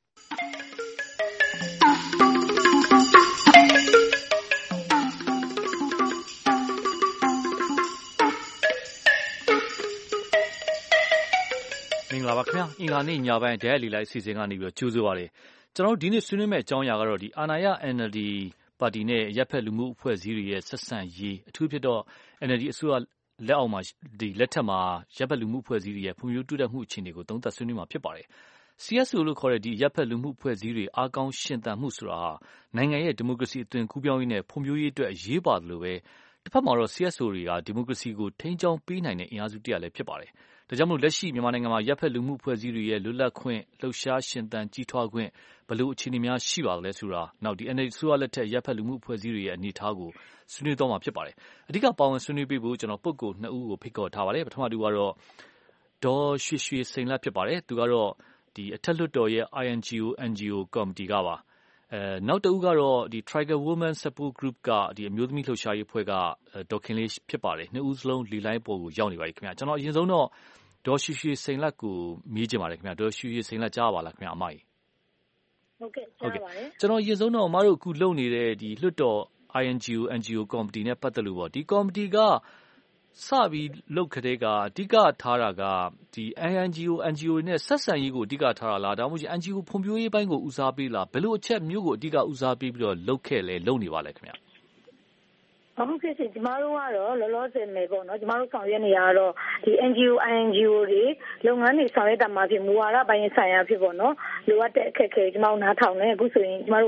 မင်္ဂလာပါခင်ဗျာအင်္ဂါနေ့ညပိုင်းဓာတ်ရိုက်လေးလိုင်းအစီအစဉ်ကနေပြီးတော့ကြိုးဆိုပါရစေကျွန်တော်ဒီနေ့ဆွေးနွေးမယ့်အကြောင်းအရာကတော့ဒီအာဏာရ NLDပါတီနဲ့ရပ်ဖက်လူမှုအဖွဲ့အစည်းတွေရဲ့ဆက်ဆံရေးအထူးဖြစ်တော့ NLD အစိုးရလက်အောက်မှာဒီလက်ထက်မှာရပ်ဖက်လူမှုအဖွဲ့အစည်းတွေရဲ့ဖွံ့ဖြိုးတိုးတက်မှုအခြေအနေကိုသုံးသပ်ဆွေးနွေးမှာဖြစ်ပါတယ်။ CSO လို့ခေါ်တဲ့ဒီရပ်ဖက်လူမှုအဖွဲ့အစည်းတွေအားကောင်းရှင်သန်မှုဆိုတာဟာနိုင်ငံရဲ့ဒီမိုကရေစီအသွင်ကူးပြောင်းရေးနဲ့ဖွံ့ဖြိုးရေးအတွက်အရေးပါတယ်လို့ပဲတစ်ဖက်မှာတော့ CSO တွေကဒီမိုကရေစီကိုထိန်းကျောင်းပေးနိုင်တဲ့အင်အားစုတစ်ရပ်လည်းဖြစ်ပါတယ်။ဒါကြောင့်မို့လက်ရှိမြန်မာနိုင်ငံမှာရပ်ဖက်လူမှုအဖွဲ့အစည်းတွေရဲ့လွတ်လပ်ခွင့်လှုပ်ရှားရှင်သန်ကြီးထွားခွင့်ဘယ်လိုအခြေအနေများရှိပါလဲဆိုတာနောက်ဒီ NLD ဆိုရလက်ထက်ရပ်ဖက်လူမှုအဖွဲ့အစည်းတွေရဲ့အနေအထားကိုဆွေးနွေးသွားမှာဖြစ်ပါတယ်။အဓိကပါဝင်ဆွေးနွေးပေးဖို့ကျွန်တော်ပုဂ္ဂိုလ်2ဦးကိုဖိတ်ခေါ်ထားပါတယ်။ပထမတူကတော့ဒေါ်ရွှေရွှေစိန်လတ်ဖြစ်ပါတယ်။သူကတော့ဒီအထက်လွှတ်တော်ရဲ့ INGO NGO ကော်မတီကပါနောက်တစ်ဦးကတော့ဒီ Trigger Women Support Group ကဒီအမျိုးသမီးလှုပ်ရှားရေးအဖွဲ့ကဒေါ်ခင်လေးဖြစ်ပါတယ်နှစ်ဦးစလုံးလီလိုင်းပေါ်ကိုရောက်နေပါပြီခင်ဗျာကျွန်တော်အရင်ဆုံးတော့ဒေါ်ရွှေရွှေစိန်လတ်ကိုမေးချင်ပါတယ်ခင်ဗျာဒေါ်ရွှေရွှေစိန်လတ်ကြားပါလားခင်ဗျာအမကြီးဟုတ်ကဲ့ကြားပါတယ်ကျွန်တော်အရင်ဆုံးတော့အမတို့အခုလုပ်နေတဲ့ဒီလွှတ်တော် INGO NGO ကော်မတီနဲ့ပတ်သက်လို့ပေါ့ဒီကော်မတီကစပြီးလုပ်ခတဲ့ကအဓိကထားတာကဒီ NGO နဲ့ဆက်ဆံရေးကိုအဓိကထားတာလားဒါမှမဟုတ် NGO ဖွံ့ဖြိုးရေးပိုင်းကိုဦးစားပေးလားဘယ်လိုအချက်မျိုးကိုအဓိကဦးစားပေးပြီးတော့လုပ်ခဲ့လဲလုပ်နေပါလဲခင်ဗျာဟုတ်ကဲ့ကျမတို့ကတော့လောလောဆယ်မယ်ပေါ့နော်ကျမတို့ဆောင်ရွက်နေရတော့ဒီ NGO INGO တွေလုပ်ငန်းတွေဆောင်ရွက်တာမှာဖြစ်မူဝါဒပိုင်းဆိုင်ရာဖြစ်ပေါ့နော်လိုအပ်တဲ့အခက်အခဲကျမတို့နားထောင်နေအခုဆိုရင်ကျမတို့ဒီ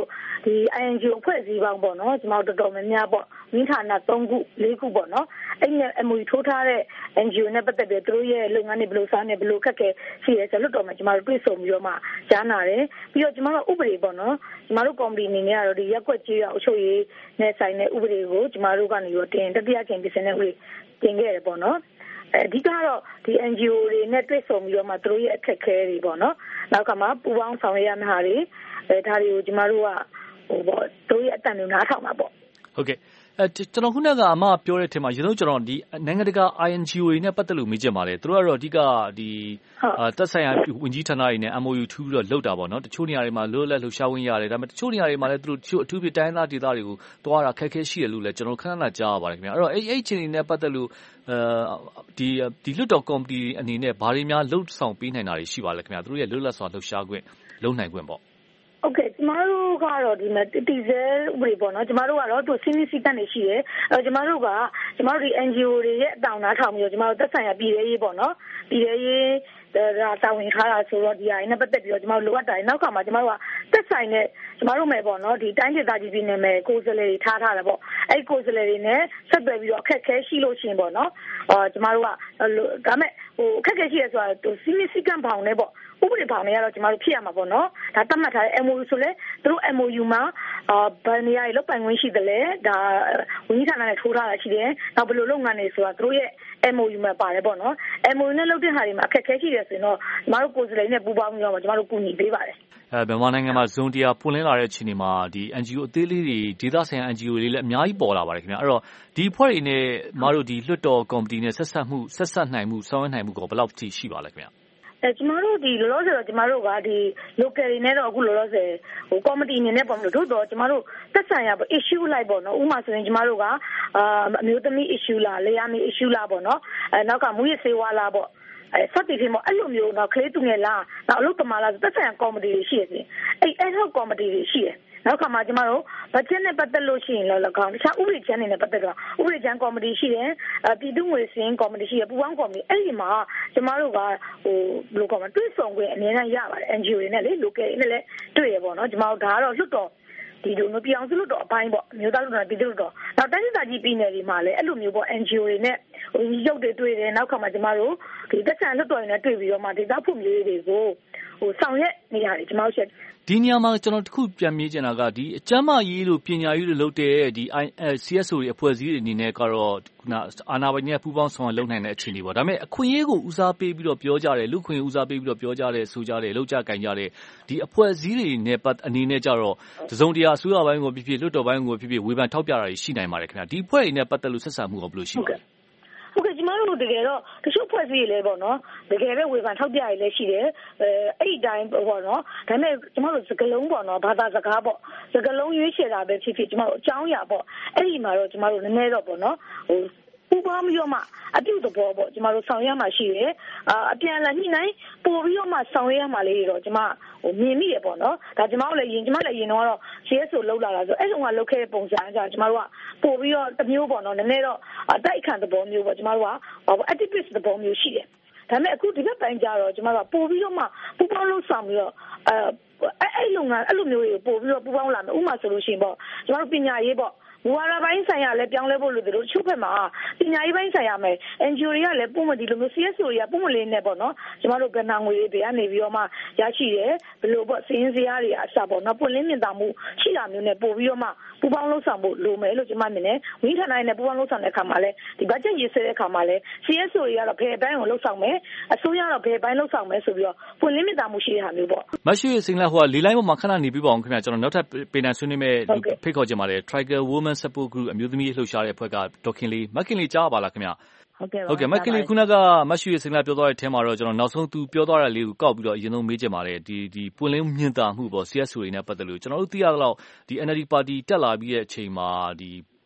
INGO ဖွဲ့စည်းပေါင်းပေါ့နော်ကျွန်တော်တော်တော်များများပေါ့မိဌာန3ခု4ခုပေါ့နော်အဲ့နဲ့ MOU ထိုးထားတဲ့ NGO နဲ့ပတ်သက်ပြီးသူတို့ရဲ့လုပ်ငန်းတွေဘယ်လိုစားနေဘယ်လိုခက်ခဲရှိရဲဆိုလို့တော့ကျွန်တော်တို့တွေ့ဆုံပြီးတော့မှကြားနာတယ်ပြီးတော့ကျွန်တော်တို့ဥပဒေပေါ့နော်ကျွန်တော်တို့ကော်မတီအနေနဲ့ကတော့ဒီရက်ကွက်ကြီးအုပ်ချုပ်ရေးနဲ့ဆိုင်တဲ့ဥပဒေကိုကျွန်တော်တို့ကနေရောတင်တတိယချိန်ပြင်ဆင်တဲ့ဥပဒေတင်ခဲ့တယ်ပေါ့နော်အဓိကတော့ဒီ NGO တွေနဲ့တွေ့ဆုံပြီးတော့မှသူတို့ရဲ့အခက်အခဲတွေပေါ့နော်နောက်ကမှပူပေါင်းဆောင်ရွက်ရမယ့်ဟာတွေဒါတွေကိုကျွန်တော်တို့ကပေါ့တို့ရဲ့အတန်တွေနားထောင်မှာပေါ့ဟုတ်ကဲ့ကျွန်တော်ခုနကအမပြောတဲ့အထက်မှာရေဆုံးကျွန်တော်ဒီနိုင်ငံတကာ INGO တွေနဲ့ပတ်သက်လို့မေးချင်ပါတယ်သူတို့ကတော့အဓိကဒီသက်ဆိုင်ရာဝန်ကြီးဌာနတွေနဲ့ MOU ထူးပြီးတော့လုပ်တာပေါ့နော်တချို့နေရာတွေမှာလွတ်လပ်လှုပ်ရှားဝင်ရတယ်ဒါပေမဲ့တချို့နေရာတွေမှာလည်းသူတို့တချို့အထူးဖြင့်တိုင်းသားဒေသတွေကိုတွားတာခက်ခဲရှိတယ်လို့လည်းကျွန်တော်ခဏခဏကြားရပါတယ်ခင်ဗျအဲ့တော့အဲ့အခြေအနေနဲ့ပတ်သက်လို့ဒီလွတ်တော်ကော်မတီအနေနဲ့ဘာတွေများလှုပ်ဆောင်ပေးနိုင်တာတွေရှိပါလဲခင်ဗျသူတို့ရဲ့လွတ်လပ်စွာလှုပ်ရှားခွင့်လုပ်နိုင်ခွင့်ပေါ့โอเคကျမတို့ကတော့ဒီမှာတီဇဲဥပဒေပေါ့နော်ကျမတို့ကတော့သူစီးနီးစီးတန်းနေရှိတယ်ကျမတို့ဒီ NGO တွေရဲ့အတောင်နားထောင်ပြီးတော့ကျမတို့သက်ဆိုင်ရာပြည်ရေးရေးပေါ့နော်ပြည်ရေးဒါတာဝန်ထားတာဆိုတော့ဒီအရင်နဲ့ပတ်သက်ပြီးတော့ကျမတို့လိုအပ်တာနောက်ကမှကျမတို့ကသက်ဆိုင်တဲ့ကျမတို့မယ်ပေါ့နော်ဒီတိုင်းဒေသကြီးပြည်နယ်မယ်ကိုယ်စားလှယ်တွေထားတာပေါ့အဲ့ကိုယ်စားလှယ်တွေနဲ့ဆက်သွယ်ပြီးတော့အခက်ခဲရှိလို့ရှင်ပေါ့နော်ကျမတို့ကဒါမဲ့အခက်ခဲရှိရဆိုတာစီးနီးစီးကန်းဖောင်နေပေါ့ဥပဒေဖောင်နေရတော့ကျမတို့ဖြစ်ရမှာပေါ့နော်ဒါတတ်မှတ်ထားတဲ့ MOU ဆိုလဲသူတို့ MOU မှာဗန်နေရလောက်ပိုင်ခွင့်ရှိတယ်လေဒါဝန်ကြီးဌာနနဲ့ထိုးထားတာရှိတယ်နောက်ဘယ်လိုလုပ်ငန်းတွေဆိုတာသူတို့ရဲ့ MOU မှာပါတယ်ပေါ့နော် MOU နဲ့လုပ်တဲ့ဟာတွေမှာအခက်ခဲရှိတယ်ဆိုရင်တော့ကျမတို့ကိုယ်စားလှယ်နဲ့ပူးပေါင်းပြီးတော့ကျမတို့ကူညီပေးပါတယ်မြန်မာနိုင်ငံမှာဇွန်တရားပွင့်လင်းလာတဲ့အချိန်မှာဒီ NGO အသေးလေးတွေဒေသဆိုင်ရာ NGO တွေလည်းအများကြီးပေါ်လာပါတယ်ခင်ဗျအဲ့တော့ဒီအဖွဲ့တွေနဲ့မတို့ဒီလွှတ်တော်ကော်မတီနဲ့ဆက်ဆက်နိုင်မှုဆောင်ရွက်နိုင်မှုကိုဘယ်လောက်ထိရှိပါလဲခင်ဗျကျမတို့ဒီလောလောဆယ်တော့ကျမတို့ကဒီ local တွေနဲ့တော့အခုလောလောဆယ်ကော်မတီအနေနဲ့ပေါ့မလို့တို့တော့ကျမတို့သက်ဆိုင်ရာ issue လိုက်ပေါ့နော်ဥပမာဆိုရင်ကျမတို့ကအမျိုးသမီး issue လားလျာမီ issue လားပေါ့နော်နောက်ကမူရစေဝါလားပေါ့စသဖြင့်ပေါ့အဲ့လိုမျိုးတော့ကလေးသူငယ်လားနောက်အလုပ်သမားလားသက်ဆိုင်ရာကော်မတီတွေရှိတယ်အဲ့ ad hoc ကော်မတီတွေရှိတယ်နောက်ခါမှာကျမတို့ဘတ်ဂျက်နဲ့ပတ်သက်လို့ရှိရင်လည်း၎င်းတခြားဥပဒေချမ်းတွေနဲ့ပတ်သက်တော့ဥပဒေချမ်းကော်မတီရှိတယ်ပြည်သူ့ငွေစင်းကော်မတီရှိတယ်ပူးပေါင်းကော်မတီအဲ့ဒီမှာကျမတို့ကဘယ်လိုကော်မတီတွေ့ဆုံခွင့်အနည်းငယ်ရပါတယ် NGO တွေနဲ့လေ local တွေနဲ့လည်းတွေ့ရပေါ့နော်ကျမတို့ဒါကတော့လွတ်တော်ဒီလိုမျိုးပြောင်းစလွတ်တော်အပိုင်းပေါ့မျိုးသားလွတ်တော်ပြည်သူ့လွတ်တော်နောက်တိုင်းဒေသကြီးပြည်နယ်တွေမှာလည်းအဲ့လိုမျိုးပေါ့ NGO တွေနဲ့ရုပ်တွေတွေ့တယ်နောက်ခါမှာကျမတို့ဒီသက်ဆိုင်လွတ်တော်တွေနဲ့တွေ့ပြီးတော့မှဒေသဖွံ့ဖြိုးရေးတွေကိုဆောင်ရွက်နေရတယ်ကျမတို့ရှက်ဒီနေရာမှာကျွန်တော်တခုပြန်မေးချင်တာကဒီအကျမ်းမာရေးလို့ပညာရေးလို့လုပ်တဲ့ဒီ CSO တွေအဖွဲ့အစည်းတွေအနေနဲ့ကတော့အာဏာပိုင်တွေပူးပေါင်းဆောင်ရွက်လုပ်နိုင်တဲ့အခြေအနေပေါ့ဒါပေမဲ့အခွင့်အရေးကိုဦးစားပေးပြီးတော့ပြောကြတယ်လူခွင့်ဦးစားပေးပြီးတော့ပြောကြတယ်ဆိုကြတယ်လောက်ကြကင်ကြတယ်ဒီအဖွဲ့အစည်းတွေနဲ့အနေနဲ့ကြတော့တစုံတရာအစိုးရပိုင်းကိုဖြစ်ဖြစ်လွှတ်တော်ပိုင်းကိုဖြစ်ဖြစ်ဝေဖန်ထောက်ပြတာတွေရှိနိုင်ပါတယ်ခင်ဗျာဒီအဖွဲ့တွေနဲ့ပတ်သက်လို့ဆက်ဆံမှုကဘယ်လိုရှိပါလဲဟုတ်ကဲ့ကျမတို့တကယ်တော့တချို့ဖွဲ့စည်းရလဲပေါ့နော်တကယ်ပဲဝေဖန်ထောက်ပြရလဲရှိတယ်အဲ့ဒီတိုင်းပေါ့နော်ဒါပေမဲ့ကျမတို့စကလုံးပေါ့နော်ဘာသာစကားပေါ့စကလုံးရွေးချယ်တာပဲဖြစ်ဖြစ်ကျမတို့အကြောင်းအရာပေါ့အဲ့ဒီမှာတော့ကျမတို့နည်းနည်းတော့ပေါ့နော်ပူပေါင်းပြီးတော့မှအပြုသဘောပေါ့ကျမတို့ဆောင်ရွက်မှာရှိတယ်အပြန်လာညှိနှိုင်းပို့ပြီးတော့မှဆောင်ရွက်ရမှာလေးတွေတော့ကျမမြင်မိရပေါ့နော်ဒါကျမတို့လည်းကျမလည်းရင်တော့ CSO လောက်လာတာဆိုအဲ့လိုကလောက်ခဲ့တဲ့ပုံစံအကြကျမတို့ကပို့ပြီးတော့တစ်မျိုးပေါ့နော်နည်းနည်းတော့အတိုက်ခံသဘောမျိုးပေါ့ကျမတို့ကactivist သဘောမျိုးရှိတယ်ဒါပေမဲ့အခုဒီဘက်ပိုင်းကျတော့ကျမတို့ကပို့ပြီးတော့မှပူပေါင်းလို့ဆောင်ပြီးတော့အဲ့လိုငါအဲ့လိုမျိုးတွေပို့ပြီးတော့ပူပေါင်းလာမယ်ဥပမာဆိုလို့ရှိရင်ပေါ့ကျမတို့ပညာရေးပေါ့ဝါရပိုင်းဆိုင်ရာလည်းပြောင်းလဲဖို့လိုတယ်လို့ချုပ်ဖက်မှာပညာရေးပိုင်းဆိုင်ရာမယ် NGO တွေကလည်းပုံမဒီလိုမျိုး CSO တွေကပုံမလေးနဲ့ပေါ့နော်ကျမတို့ကဏ္ဍငွေတွေကနေပြီးတော့မှရရှိတယ်ဘယ်လိုပေါ့စင်းစရာတွေအစပေါ့နော်ပွင့်လင်းမြင်သာမှုရှိတာမျိုးနဲ့ပို့ပြီးတော့မှပူပေါင်းလှုပ်ဆောင်ဖို့လိုမယ်လို့ကျမမြင်တယ်ဝင်းဌာနနဲ့ပူပေါင်းလှုပ်ဆောင်တဲ့အခါမှာလည်းဒီ budget ရေးဆွဲတဲ့အခါမှာလည်း CSO တွေကတော့ဘယ်ပိုင်းကိုလှုပ်ဆောင်မယ်အစိုးရကတော့ဘယ်ပိုင်းလှုပ်ဆောင်မယ်ဆိုပြီးတော့ပွင့်လင်းမြင်သာမှုရှိတဲ့ဟာမျိုးပေါ့မရှိရစင်လာဟိုလေးလိုင်းပေါ်မှာခဏနေပြီးပါအောင်ခင်ဗျာကျွန်တော်နောက်ထပ်ပေနံဆွေးနွေးမဲ့ဖိတ်ခေါ်ချင်ပါတယ် Trigger Women Support Group အမျိုးသမီးလှုပ်ရှားတဲ့အဖွဲ့ကဒေါခင်လေးမခင်လေးကြားပါလားခင်ဗျာဟုတ်ကဲ့မခင်လေးခုနကမရှိရစင်လာပြောသွားတဲ့အထဲမှာတော့ကျွန်တော်နောက်ဆုံးသူပြောသွားတာလေးကိုကောက်ပြီးတော့အရင်ဆုံးမေးချင်ပါတယ်ဒီပွင့်လင်းမြင်သာမှုပေါ့ CSO တွေနဲ့ပတ်သက်လို့ကျွန်တော်တို့သိရသလောက်ဒီ NLD ပါတီတက်လာပြီးတဲ့အချိန်မှာဒီ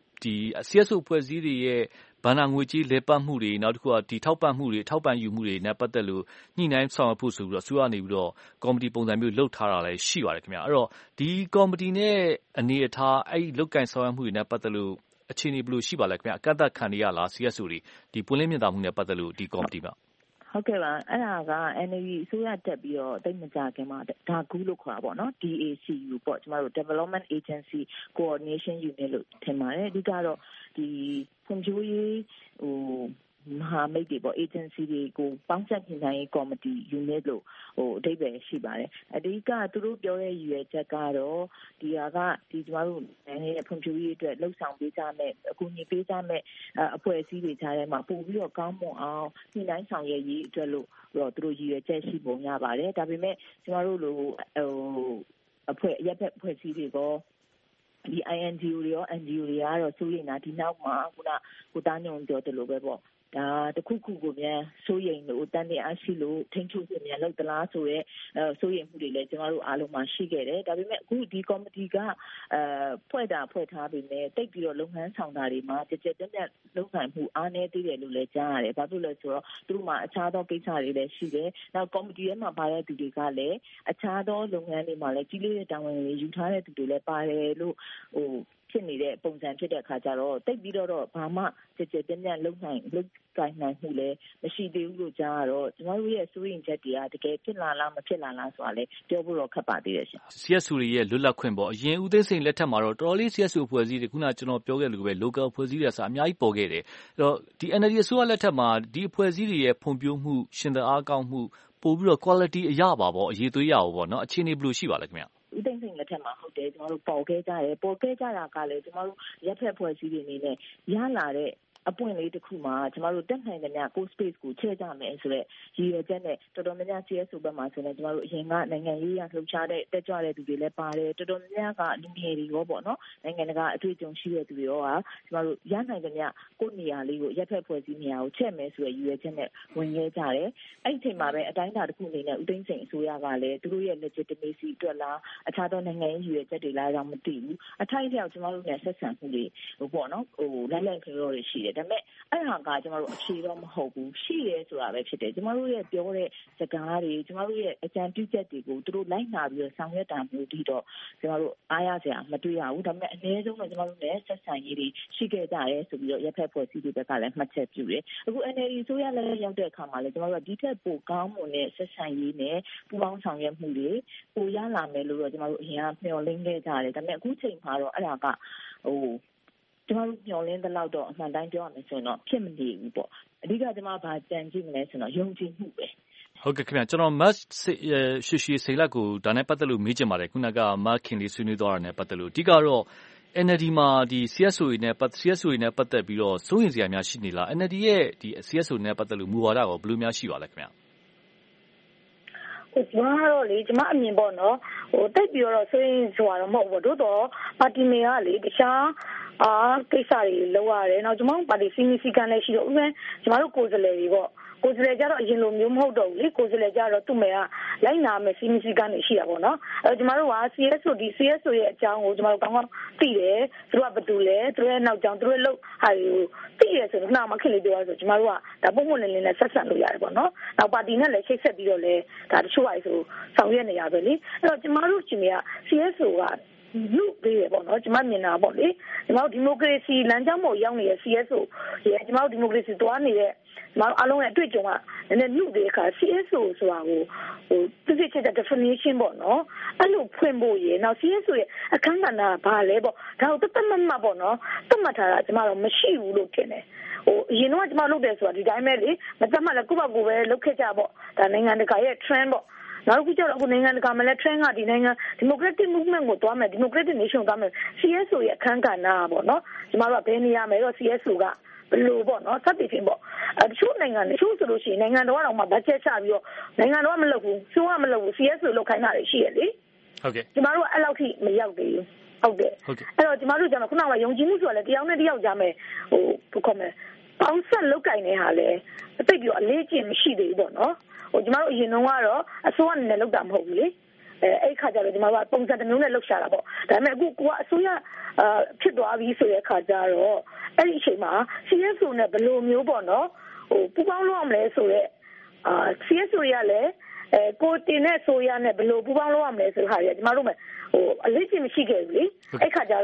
CSO အဖွဲ့အစည်းတွေရဲ့ဘဏ္ဍာငွေကြေးလဲပတ်မှုတွေနောက်တစ်ခုကဒီထောက်ပံ့မှုတွေထောက်ပံ့ယူမှုတွေနဲ့ပတ်သက်လို့ညှိနှိုင်းဆောင်ရွက်ဖို့ဆိုပြီးတော့အစိုးရနေပြီးတော့ကော်မတီပုံစံမျိုးလှုပ်ထားတာလည်းရှိပါတယ်ခင်ဗျာအဲ့တော့ဒီကော်မတီနဲ့အနေအထားအဲ့လုတ်ကင်ဆောင်ရွက်မှုတွေနဲ့ပတ်သက်လို့အခြေအနေဘယ်လိုရှိပါလဲခင်ဗျာအကန့်အသတ်ခံရလား CSO တွေဒီပွင့်လင်းမြင်သာမှုနဲ့ပတ်သက်လို့ဒီကော်မတီမှာဟဟုတ်ကဲ့ပါအဲ့ဒါက NLD အစိုးရတက်ပြီးတော့တိတ်မကြခင်မှာဒါကူးလို့ခေါ်တာပေါ့နော် DACU ပေါ့ကျမတို့ Development Agency Coordination Unit လို့ထင်ပါတယ်အဓိကတော့ဒီဖွံ့ဖြိုးရေးမဟာမိတ်တွေပေါ့ agency တွေကိုပေါင်းစပ်ညှိနှိုင်းရေးကော်မတီ unit လို့အဓိပ္ပာယ်ရှိပါတယ်အဓိကသူတို့ပြောတဲ့ရည်ရွယ်ချက်ကတော့ဒီဟာကဒီကျမတို့နိုင်ငံရဲ့ဖွံ့ဖြိုးရေးအတွက်လှုပ်ဆောင်ပေးကြမယ်အကူအညီပေးကြမယ်အဖွဲ့အစည်းတွေကြားထဲမှာပို့ပြီးတော့ကောင်းမွန်အောင်ညှိနှိုင်းဆောင်ရွက်ရေးအတွက်လို့သူတို့ရည်ရွယ်ချက်ရှိပုံရပါတယ်ဒါပေမဲ့ကျမတို့လိုအဖွဲ့ရပ်ဘက်အဖွဲ့အစည်းတွေကိုဒီ INGO တွေရော NGO တွေကတော့စိုးရိမ်တာဒီနောက်မှာခုနကိုသားညုံပြောတယ်လို့ပဲပေါ့ဒါတခုခုကိုပြန်စိုးရိမ်လို့တန်တရားရှိလို့ထိန်းချုပ်ပြန်လောက်သလားဆိုရဲစိုးရိမ်မှုတွေလည်းကျမတို့အားလုံးမှာရှိခဲ့တယ်ဒါပေမဲ့အခုဒီကော်မတီကဖွဲ့ထားပြီးနဲ့တိတ်ပြီးတော့လုပ်ငန်းဆောင်တာတွေမှာကြက်တက်လုပ်နိုင်မှုအားနည်းသေးတယ်လို့လည်းကြားရတယ်ဘာဖြစ်လို့လဲဆိုတော့သူတို့မှာအခြားသောကိစ္စတွေလည်းရှိတယ်နောက်ကော်မတီထဲမှာပါတဲ့သူတွေကလည်းအခြားသောလုပ်ငန်းတွေမှာလည်းကြီးလေးတဲ့တာဝန်တွေယူထားတဲ့သူတွေလည်းပါတယ်လို့ဖြစ်နေတဲ့ပုံစံဖြစ်တဲ့အခါကျတော့တိတ်ပြီးတော့ဘာမှကြက်တက်လုပ်ကိုင်နိုင်မှုလည်းမရှိသေးဘူးလို့ကြားရတော့ကျမတို့ရဲ့စိုးရိမ်ချက်တွေကတကယ်ဖြစ်လာလားမဖြစ်လာလားဆိုတာလည်းပြောဖို့တော့ခက်ပါသေးတယ်ရှင် CSO တွေရဲ့လွတ်လပ်ခွင့်ပေါ့အရင်ဦးသိန်းစိန်လက်ထက်မှာတော့တော်တော်လေး CSO အဖွဲ့အစည်းတွေခုနကျွန်တော်ပြောခဲ့လို့ပဲ local အဖွဲ့အစည်းတွေဆိုတာအများကြီးပေါ်ခဲ့တယ်အဲ့တော့ဒီ NLD အစိုးရလက်ထက်မှာဒီအဖွဲ့အစည်းတွေရဲ့ဖွံ့ဖြိုးမှုရှင်သန်အားကောင်းမှုပို့ပြီးတော့ quality အရပါပေါ့အရေးသွေးရအောင်ပေါ့နော်အခြေအနေဘယ်လိုရှိပါလဲခင်ဗျဦးသိန်းစိန်လက်ထက်မှာဟုတ်တယ်ကျမတို့ပေါ်ခဲ့ကြတာကလည်းကျမတို့ရပ်ဖက်ဖွဲ့စည်းတွေအနေနဲ့ရလာတဲ့အပွင့်လေးတစ်ခုမှာကျမတို့တက်နိုင်တဲ့များ co space ကိုချဲ့ကြမယ်ဆိုတော့ရည်ရွယ်ချက်နဲ့တော်တော်များများ CSO ဘက်မှာဆိုရင်ကျမတို့အရင်ကနိုင်ငံရေးရလှုပ်ရှားတဲ့တက်ကြွတဲ့သူတွေလည်းပါတယ်တော်တော်များများကလူငယ်တွေရောပေါ့နော်နိုင်ငံတကာအတွေ့အကြုံရှိတဲ့သူတွေရောဟာကျမတို့ရနိုင်တဲ့များကိုယ့်နေရာလေးကိုရပ်ဖက်ဖွဲ့စည်းနေရာကိုချဲ့မယ်ဆိုတဲ့ရည်ရွယ်ချက်နဲ့ဝင်ခဲ့ကြတယ်အဲ့ဒီအချိန်မှာပဲအတိုင်းအတာတစ်ခုအနေနဲ့ဦးသိန်းစိန်အစိုးရကလည်းသူတို့ရဲ့ legitimacy အတွက်လားအခြားသောနိုင်ငံရေးရည်ရွယ်ချက်တွေလားတော့မသိဘူးအထိုက်အလျောက်ကျမတို့နဲ့ဆက်ဆံမှုတွေပေါ့နော်လိုက်ပြောရရှိတယ်ဒါပေမဲ့အဲ့ဟာကကျမတို့အခြေတော့မဟုတ်ဘူးရှိရဲဆိုတာပဲဖြစ်တယ်ကျမတို့ရဲ့ပြောတဲ့စကားတွေကျမတို့ရဲ့အကြံပြုချက်တွေကိုသူတို့လိုက်နာပြီးတော့ဆောင်ရွက်တာမျိုးဒီတော့ကျမတို့အားရစရာမတွေ့ရဘူးဒါပေမဲ့အနည်းဆုံးတော့ကျမတို့လည်းဆက်ဆံရေးတွေရှိခဲ့ကြရဲဆိုပြီးတော့ရပ်ဖက်ဖွဲ့စည်းတွေဘက်ကလည်းမှတ်ချက်ပြုတယ်အခု NLD ဆိုရလည်းရောက်တဲ့အခါမှာလည်းကျမတို့ကဒီထက်ပိုကောင်းမွန်တဲ့ဆက်ဆံရေးနဲ့ပူးပေါင်းဆောင်ရွက်မှုတွေပိုရလာမယ်လို့တော့ကျမတို့အရင်ကမျှော်လင့်ခဲ့ကြတယ်ဒါပေမဲ့အခုချိန်မှာတော့အဲ့ဒါကကျမတို့မျှော်လင့်တဲ့လောက်တော့အမှန်တိုင်းပြောရမယ်ဆိုရင်တော့ဖြစ်မနေဘူးပေါ့အဓိကကျမဘာကြံကြည့်မလဲဆိုတော့ယုံကြည်မှုပဲဟုတ်ကဲ့ခင်ဗျကျွန်တော် Matt ရှီစိလက်ကိုဒါနဲ့ပတ်သက်လို့မေးချင်ပါတယ်ခုနက Mark Kinley ဆွေးနွေးသွားတာနဲ့ပတ်သက်လို့အဓိကတော့ NLD မှာဒီ CSO တွေနဲ့ပတ်သက်ပြီးတော့စိုးရိမ်စရာများရှိနေလား NLD ရဲ့ဒီ CSO နဲ့ပတ်သက်လို့မူဝါဒရောဘယ်လိုများရှိပါလဲခင်ဗျကျမကတော့လေကျမအမြင်ပေါ့နော်တိတ်ပြီးတော့ဆိုရင်ဆိုတာတော့မဟုတ်ဘူးတို့တော့ပါတီမေကလေတခြားကိစ္စတွေလုပ်ရတယ်နောက်ကျမတို့ပါတီစီမီစီကန်လည်းရှိတော့ဥပမာကျမတို့ကိုယ်စားလှယ်တွေပေါ့ကိုယ်စားလှယ်ကြတော့အရင်လိုမျိုးမဟုတ်တော့ဘူးလေကိုယ်စားလှယ်ကြတော့သူ့မေကလိုက်နာမယ်စီမီစီကန်တွေရှိတာပေါ့နော်ကျမတို့က CSO ရဲ့အကြောင်းကိုကျမတို့ကောင်းကောင်းသိတယ်သူတို့ကဘာတူလဲသူတို့ရဲ့နောက်ကြောင်းသူတို့ရဲ့လောက်ဟာကိုသိရဆိုတော့နောက်မှခင်လေးပြောရဆိုကျမတို့ကဒါပုံမှန်လင်းနဲ့ဆက်ဆံလို့ရတယ်ပေါ့နော်နောက်ပါတီနဲ့လည်းချိတ်ဆက်ပြီးတော့လဲဒါတချို့ဟာဆိုဆောင်ရွက်နေရပဲလေအဲ့တော့ကျမတို့ရှင်က CSO ကလူသေးရပေါ့နော်ကျမမြင်တာပေါ့လေကျမတို့ဒီမိုကရေစီလမ်းကြောင်းပေါ်ရောက်နေတဲ့ CSO ရဲ့ကျမတို့ဒီမိုကရေစီတွားနေတဲ့ကျမတို့အားလုံးရဲ့အတွေ့အကြုံကနည်းနည်းလူသေးခါ CSO ဆိုတာကိုသူစစ်ချက်တဲ့ definition ပေါ့နော်အဲ့လိုဖွင့်ဖို့ရေနောက် CSO ရဲ့အခန်းကဏ္ဍဘာလဲပေါ့ဒါကိုတတ်မှတ်ပေါ့နော်တတ်မှတ်ထားတာကျမတို့မရှိဘူးလို့ထင်တယ်အရင်တော့ကျမလုပ်တယ်ဆိုတာဒီတိုင်းပဲလေမတတ်မှတ်လည်းကိုယ့်ဘက်ကိုပဲလုပ်ခဲ့ကြပေါ့ဒါနိုင်ငံတကာရဲ့ trend ပေါ့နောက်ခုကျတော့အခုနိုင်ငံတကာမှာလည်း trend ကဒီနိုင်ငံ democratic movement ကိုသွားမယ် democratic nation ကိုသွားမယ် CSO ရဲ့အခန်းကဏ္ဍပေါ့နော်ကျမတို့ကဘယ်နေရာမှာတော့ CSO ကဘယ်လိုပေါ့နော်စသဖြင့်ပေါ့တချို့နိုင်ငံတချို့ဆိုလို့ရှိရင်နိုင်ငံတော်ကတော့မှဘတ်ဂျက်ချပြီးတော့နိုင်ငံတော်ကမလုပ်ဘူးစိုးကမလုပ်ဘူး CSO လုပ်ခိုင်းတာတွေရှိရလေဟုတ်ကဲ့ကျမတို့ကအဲ့လောက်ထိမရောက်သေးဘူးဟုတ်ကဲ့အဲ့တော့ကျမတို့ကျတော့ခုနကယုံကြည်မှုဆိုတာလည်းတယောက်နဲ့တယောက်ကြားမယ်ဘယ်ခေါ်မလဲပေါင်းဆက်လုပ်ကင်နေဟာလေအသိပြီးတော့အလေးကျင့်မရှိသေးဘူးပေါ့နော်ကျမတို့အရင်တုန်းကတော့အစိုးရနဲ့လောက်တာမဟုတ်ဘူးလေအဲ့ခါကျတော့ကျမတို့ကပုံစံတစ်မျိုးနဲ့လောက်ရှာတာပေါ့ဒါပေမဲ့အခုကအစိုးရဖြစ်သွားပြီဆိုတဲ့ခါကျတော့အဲ့ဒီအချိန်မှာ CSO နဲ့ဘယ်လိုမျိုးပေါ့နော်ပူပေါင်းလို့ရမလဲဆိုတော့CSO ရလည်းကိုတင်တဲ့ဆိုရနဲ့ဘယ်လိုပူပေါင်းလို့ရမလဲဆိုဟာရကျမတို့အလေးကျင့်မရှိခဲ့ဘူးလေအဲ့ခါကျတော့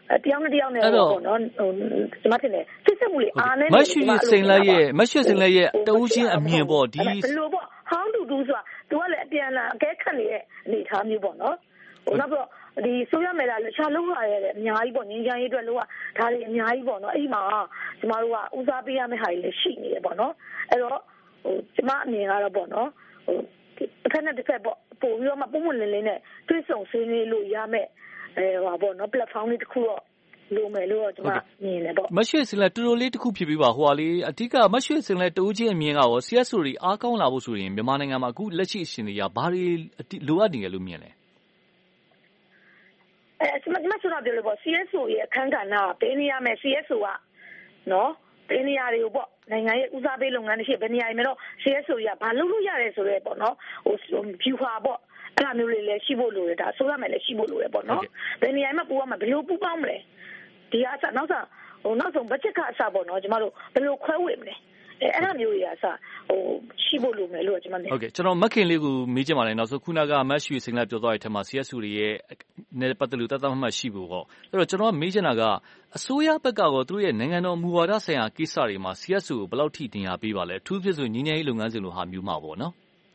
တယောက်နဲ့တယောက်နဲ့ပေါ့နော်ကျွန်မထင်တယ်စစ်စစ်မှုလေးအားနေမရွှေစိန်လက်ရဲ့တဦးချင်းအမြင်ပေါ့ဒီဘယ်လိုပေါ့ how to do ဆိုတာ तू ကလည်းအပြန်လာအကဲခတ်နေတဲ့အနေအထားမျိုးပေါ့နော်နောက်တော့ဒီဆိုရမယ်လားရှာလုံးလာရဲ့အများကြီးပေါ့ငင်းချမ်းရေးအတွက်လို့ကဒါတွေအများကြီးပေါ့နော်အဲ့ဒီမှာကျမတို့ကဦးစားပေးရမယ့်ဟာတွေလည်းရှိနေတယ်ပေါ့နော်အဲ့တော့ကျမအမြင်ကတော့ပေါ့နော်တစ်ခါနဲ့တစ်ခါပေါ့ပို့ပြီးတော့မှပုံမှန်လင်းလင်းနဲ့တွေ့ဆုံဆွေးနွေးလို့ရမယ့်ဟောပေါ့နော် platform လေးတစ်ခုတော့လိုမယ်လို့ကျွန်မမြင်တယ်ပေါ့မရွှေစင်လက်တူတူလေးတစ်ခုဖြစ်ပြီးပါဟိုဟာလေးအဓိကမရွှေစင်လက်တူချင်းအမြင်ကရော CSO တွေအားကောင်းလာဖို့ဆိုရင်မြန်မာနိုင်ငံမှာအခုလက်ရှိအရှင်တွေကဘာတွေလိုအပ်နေတယ်လို့မြင်လဲကျွန်မဆိုတာပြောလို့ပေါ့ CSO ရဲ့အခန်းကဏ္ဍပေးနေရမယ် CSO ကနော်ပေးနေရတယ်ပေါ့နိုင်ငံရဲ့ဦးစားပေးလုပ်ငန်းတွေရှိဘယ်နေရာမှာတော့ CSO ကဘာလုပ်လို့ရတယ်ဆိုရဲပေါ့နော်ဟို view ဟာပေါ့အဲ့လိုမျိုးလေးလည်းရှိဖို့လိုတယ်ဒါဆိုရမယ်လည်းရှိဖို့လိုတယ်ပေါ့နော်ဘယ်နေရာမှာပူရမှာဘယ်လိုပူပေါင်းမလဲဒီအစားနောက်ဆုံး budget ကအစားပေါ့နော်ကျမတို့ဘယ်လိုခွဲဝေမလဲအဲ့ဒါမျိုးတွေအစားရှိဖို့လိုမယ်လို့ကျွန်မမြင်ဟုတ်ကဲ့ကျွန်တော်မခင်လေးကိုမေးချင်ပါတယ်နောက်ဆုံးခုနကမတ်ရွှေစိန်လက်ပြောသွားတဲ့အထက်မှာ CSO တွေရဲ့နဲ့ပတ်သက်လို့တတ်မှတ်ရှိဖို့ပေါ့အဲ့တော့ကျွန်တော်မေးချင်တာကအစိုးရဘက်ကရောသူတို့ရဲ့နိုင်ငံတော်မူဝါဒဆိုင်ရာကိစ္စတွေမှာ CSO ကိုဘယ်လောက်ထိတင်ရပေးပါလဲအထူးဖြစ်ဆိုညီညာရေးလုပ်ငန်းစဉ်လိုဟာမျိုးမှာပေါ့နော်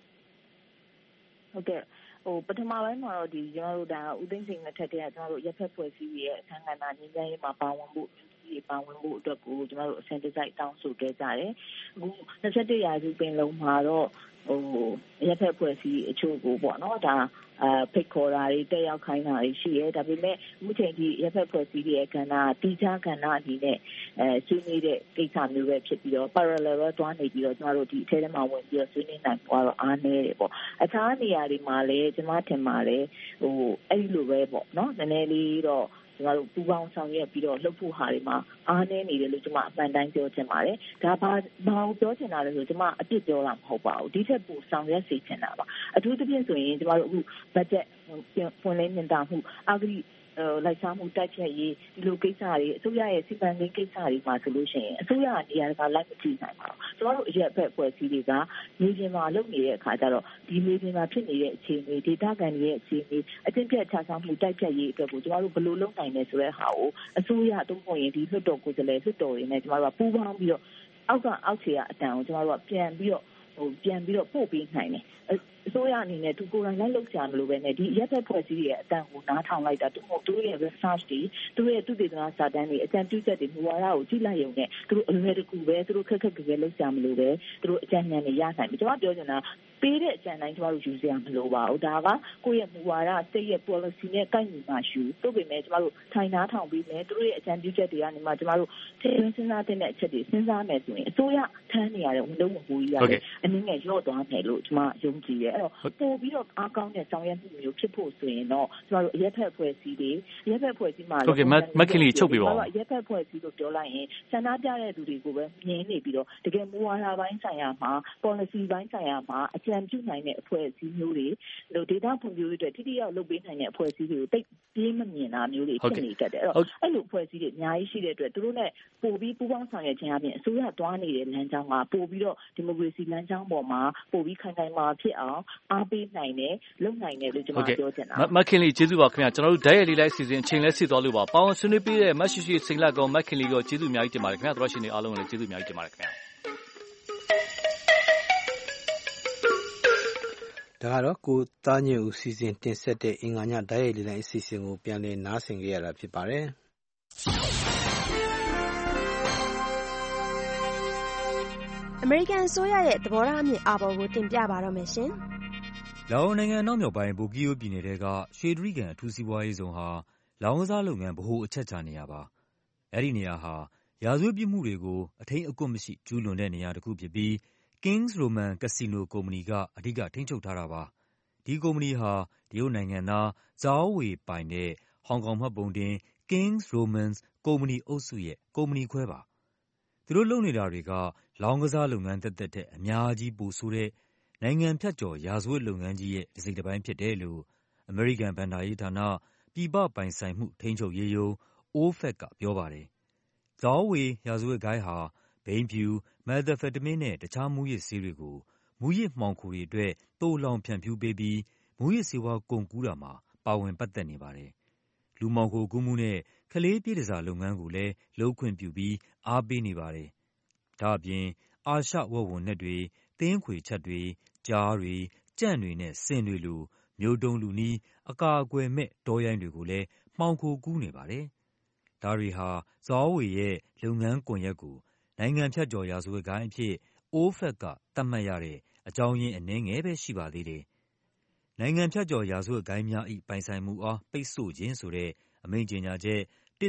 ဟုတ်ကဲ့ပထမပိုင်းမှာတော့ဒီကျွန်တော်တို့ဒါဦးသိန်းစိန်လက်ထက်တည်းကကျွန်တော်တို့ရပ်ဖက်ဖွဲ့စည်းရဲ့အခမ်းအနားညီညာရေးမှာပါဝင်ဖို့အတွက်ကိုကျွန်တော်တို့အစင်တစိုက်တောင်းဆိုခဲ့ကြတယ်အခု21ရာစုပင်လုံးမှာတော့ရပ်ဖက်ဖွဲ့စည်းအချို့ကိုပေါ့နော်ဒါဖိတ်ခေါ်တာတွေတက်ရောက်ခိုင်းတာတွေရှိရဲဒါပေမဲ့အခုချိန်ဒီရပ်ဖက်ဖွဲ့စည်းရဲ့ကဏ္ဍတိကျကဏ္ဍအနေနဲ့ဆွေးနွေးတဲ့ကိစ္စမျိုးပဲဖြစ်ပြီးတော့ parallel ပဲတွားနေပြီးတော့ကျွန်တော်တို့ဒီအထဲထဲမှာဝင်ပြီးတော့ဆွေးနွေးနိုင်သွားတော့အားနည်းတယ်ပေါ့အခြားနေရာတွေမှာလည်းကျွန်မထင်ပါတယ်အဲ့လိုပဲပေါ့နော်နည်းနည်းလေးတော့ကျွန်တော်တို့ပူပေါင်းဆောင်ရွက်ပြီးတော့လှုပ်ဖို့ဟာတွေမှာအားနည်းနေတယ်လို့ကျွန်မအမှန်တိုင်းပြောချင်ပါတယ်ဒါဘာကိုပြောချင်တာလဲဆိုကျွန်မအပြစ်ပြောတာမဟုတ်ပါဘူးဒီထက်ပိုဆောင်ရွက်စေချင်တာပါအထူးသဖြင့်ဆိုရင်ကျွန်တော်တို့အခု budget ပွင့်လင်းမြင်သာမှုအဂရိလိုက်စားမှုတိုက်ဖြတ်ရေးဒီလိုကိစ္စတွေအစိုးရရဲ့စီမံကိန်းကိစ္စတွေမှာဆိုလို့ရှိရင်အစိုးရအနေနဲ့ကလိုက်မကြည့်နိုင်ပါဘူးကျွန်တော်တို့အရက်ဖက်ဖွဲ့စည်းတွေကနေပြင်မှာလုပ်နေတဲ့အခါကျတော့ဒီနေပြင်မှာဖြစ်နေတဲ့အခြေအနေဒေသခံတွေရဲ့အခြေအနေအကျင့်ပြတ်ခြားဆောင်မှုတိုက်ဖြတ်ရေးအတွက်ကိုကျွန်တော်တို့ဘယ်လိုလုပ်နိုင်လဲဆိုတဲ့ဟာကိုအစိုးရတုံ့ပြန်ရင်ဒီလွှတ်တော်ကိုယ်စားလှယ်လွှတ်တော်တွေနဲ့ကျွန်တော်တို့ကပူးပေါင်းပြီးတော့အောက်ခြေကအတန်ကိုကျွန်တော်တို့ကပြန်ပြီးတော့ပို့ပေးနိုင်တယ်အစိုးရအနေနဲ့သူကိုယ်တိုင်လိုက်လုပ်ကြမလို့ပဲနဲ့ဒီရက်သက်ဖွဲ့စည်းရဲ့အတန်ကိုနားထောင်လိုက်တာသူတို့ရဲ့ research တွေသူတို့ရဲ့သူတေသနာစာတမ်းတွေအကြံပြုချက်တွေမူဝါဒကိုကြည့်လိုက်ရုံနဲ့သူတို့အလွယ်တကူပဲသူတို့ခက်ခက်ကြဲလုပ်ကြမလို့ပဲသူတို့အကြံဉာဏ်တွေရနိုင်ပြီကျွန်တော်ပြောချင်တာပေးတဲ့အကြံတိုင်းကျွန်တော်တို့ယူစရာမလိုပါဘူးဒါကကိုယ့်ရဲ့မူဝါဒစိတ်ရဲ့ policy နဲ့ကိုက်ညီမှယူတို့ပေမဲ့ကျွန်တော်တို့ထိုင်နားထောင်ပြီးမယ်သူတို့ရဲ့အကြံပြုချက်တွေကနေမှကျွန်တော်တို့ထည့်သွင်းစဉ်းစားတဲ့အချက်တွေစဉ်းစားမယ်ဆိုရင်အစိုးရထမ်းနေရတဲ့ဝန်လုံးဝန်ပိုးကြီးရတယ်အနည်းငယ်ရော့သွားမယ်လို့ကျွန်မယုံကြည်တယ်အဲ့တော့ပို့ပြီးတော့အားကောင်းတဲ့ဆောင်ရွက်မှုမျိုးဖြစ်ဖို့ဆိုရင်တော့ကျွန်တော်တို့ရက်ဖက်ဖွဲ့စည်းတွေရက်ဖက်ဖွဲ့စည်းမှာဟုတ်ကဲ့မခင်လေးချုပ်ပြပါဦးရက်ဖက်ဖွဲ့စည်းလို့ပြောလိုက်ရင်ဆန္ဒပြတဲ့သူတွေကိုပဲမြင်နေပြီးတော့တကယ်မူဝါဒပိုင်းဆိုင်ရာမှာ policy ပိုင်းဆိုင်ရာမှာအကြံပြုနိုင်တဲ့အဖွဲ့အစည်းမျိုးတွေလို့ data ဖွံ့ဖြိုးရေးအတွက်ထိထိရောက်လုပ်ပေးနိုင်တဲ့အဖွဲ့အစည်းတွေကိုတိတ်ပြေးမမြင်တာမျိုးတွေဖြစ်နေတတ်တယ်အဲ့တော့အဲ့လိုအဖွဲ့အစည်းတွေအများကြီးရှိတဲ့အတွက်သူတို့နဲ့ပို့ပြီးပူးပေါင်းဆောင်ရွက်ခြင်းအပြင်အစိုးရတွားနေတဲ့လမ်းကြောင်းကပို့ပြီးတော့ဒီမိုကရေစီလမ်းကြောင်းပေါ်မှာပို့ပြီးခိုင်ခိုင်မာဖြစ်အောင်အားပေးနိုင်တယ်လုပ်နိုင်တယ်လို့ကျွန်မပြောချင်တာမခင်လေးကျေးဇူးပါခင်ဗျာကျွန်တော်တို့ဓာတ်ရိုက်လေးလိုက်စီစဉ်အချိန်လဲစစ်သွားလို့ပါပေါင်းဆွေးနွေးပေးတဲ့မတ်ရှိစိန်လက်ကောင်မခင်လေးကိုကျေးဇူးအများကြီးတင်ပါတယ်ခင်ဗျာတို့ရှင်တွေအားလုံးလည်းကျေးဇူးအများကြီးတင်ပါတယ်ခင်ဗျာဒါကတော့ကိုသားညွန့်ဦးစီစဉ်တင်ဆက်တဲ့အင်္ဂါညဓာတ်ရိုက်လေးလိုက်အစီအစဉ်ကိုပြန်လည်နားဆင်ကြရတာဖြစ်ပါတယ်အမေရိကန်အစိုးရရဲ့သဘောထားအမြင်အာဘော်ကိုတင်ပြပါတော့မယ်ရှင်။လာအိုနိုင်ငံအနောက်မြောက်ပိုင်းဘိုကီယိုပြည်နယ်ထဲကရွှေတြိဂံအထူးစီးပွားရေးဇုန်ဟာလောင်းကစားလုပ်ငန်းဗဟိုအချက်ချနေရာပါ။အဲဒီနေရာဟာရာဇဝတ်ပြစ်မှုတွေကိုအထိမ်းအကွပ်မရှိကျူးလွန်တဲ့နေရာတစ်ခုဖြစ်ပြီး Kings Roman Casino ကုမ္ပဏီကအဓိကထိန်းချုပ်ထားတာပါ။ဒီကုမ္ပဏီဟာတရုတ်နိုင်ငံသားဇောဝေပိုင်တဲ့ဟောင်ကောင်မှတ်ပုံတင် Kings Romans ကုမ္ပဏီအုပ်စုရဲ့ကုမ္ပဏီခွဲပါ။သူတို့လုပ်နေတာတွေကလောင်းကစားလုပ်ငန်းသက်သက်ထက်အများကြီးပိုဆိုးတဲ့နိုင်ငံဖြတ်ကျော်ရာဇဝတ်လုပ်ငန်းကြီးရဲ့တစ်စိတ်တစ်ပိုင်းဖြစ်တယ်လို့အမေရိကန်ဘဏ္ဍာရေးဌာနပြည်ပပိုင်ဆိုင်မှုထိန်းချုပ်ရေးရုံး OFAC ကပြောပါတယ်။ဇောဝေရာဇဝတ်ဂိုဏ်းဟာဘိန်းဖြူ၊မက်သ်အမ်ဖက်တမင်းနဲ့တခြားမူးယစ်ဆေးတွေကိုမူးယစ်မှောင်ခိုတွေအတွက်သိုလှောင်ဖြန့်ဖြူးပေးပြီးမူးယစ်ဆေးဝါးကုန်ကူးတာမှာပါဝင်ပတ်သက်နေပါတယ်။လူမှောင်ခိုကူးမှုနဲ့ကလေးပြည့်တန်ဆာလုပ်ငန်းကိုလည်းလုပ်ခွင့်ပြုပြီးအားပေးနေပါတယ်။ဒါ့အပြင်အာရှဝက်ဝံနက်တွေ၊သင်းခွေချပ်တွေ၊ကျားတွေ၊ကြံ့တွေနဲ့ဆင်တွေလိုမျိုးတုန်းလူနည်းအကာအကွယ်မဲ့တောရိုင်းတွေကိုလည်းမှောင်ခိုကူးနေပါတယ်။ဒါတွေဟာဇွာဝေရဲ့လုပ်ငန်းကွန်ရက်ကိုနိုင်ငံဖြတ်ကျော်ရာဇဝတ်ဂိုဏ်းအဖြစ် OFAC ကသတ်မှတ်ရတဲ့အကြောင်းရင်းအနည်းငယ်ပဲရှိပါသေးတယ်။နိုင်ငံဖြတ်ကျော်ရာဇဝတ်ဂိုဏ်းများ၏ပိုင်ဆိုင်မှုအားပိတ်ဆို့ခြင်းဆိုတဲ့အမိန့်ကြေညာချက်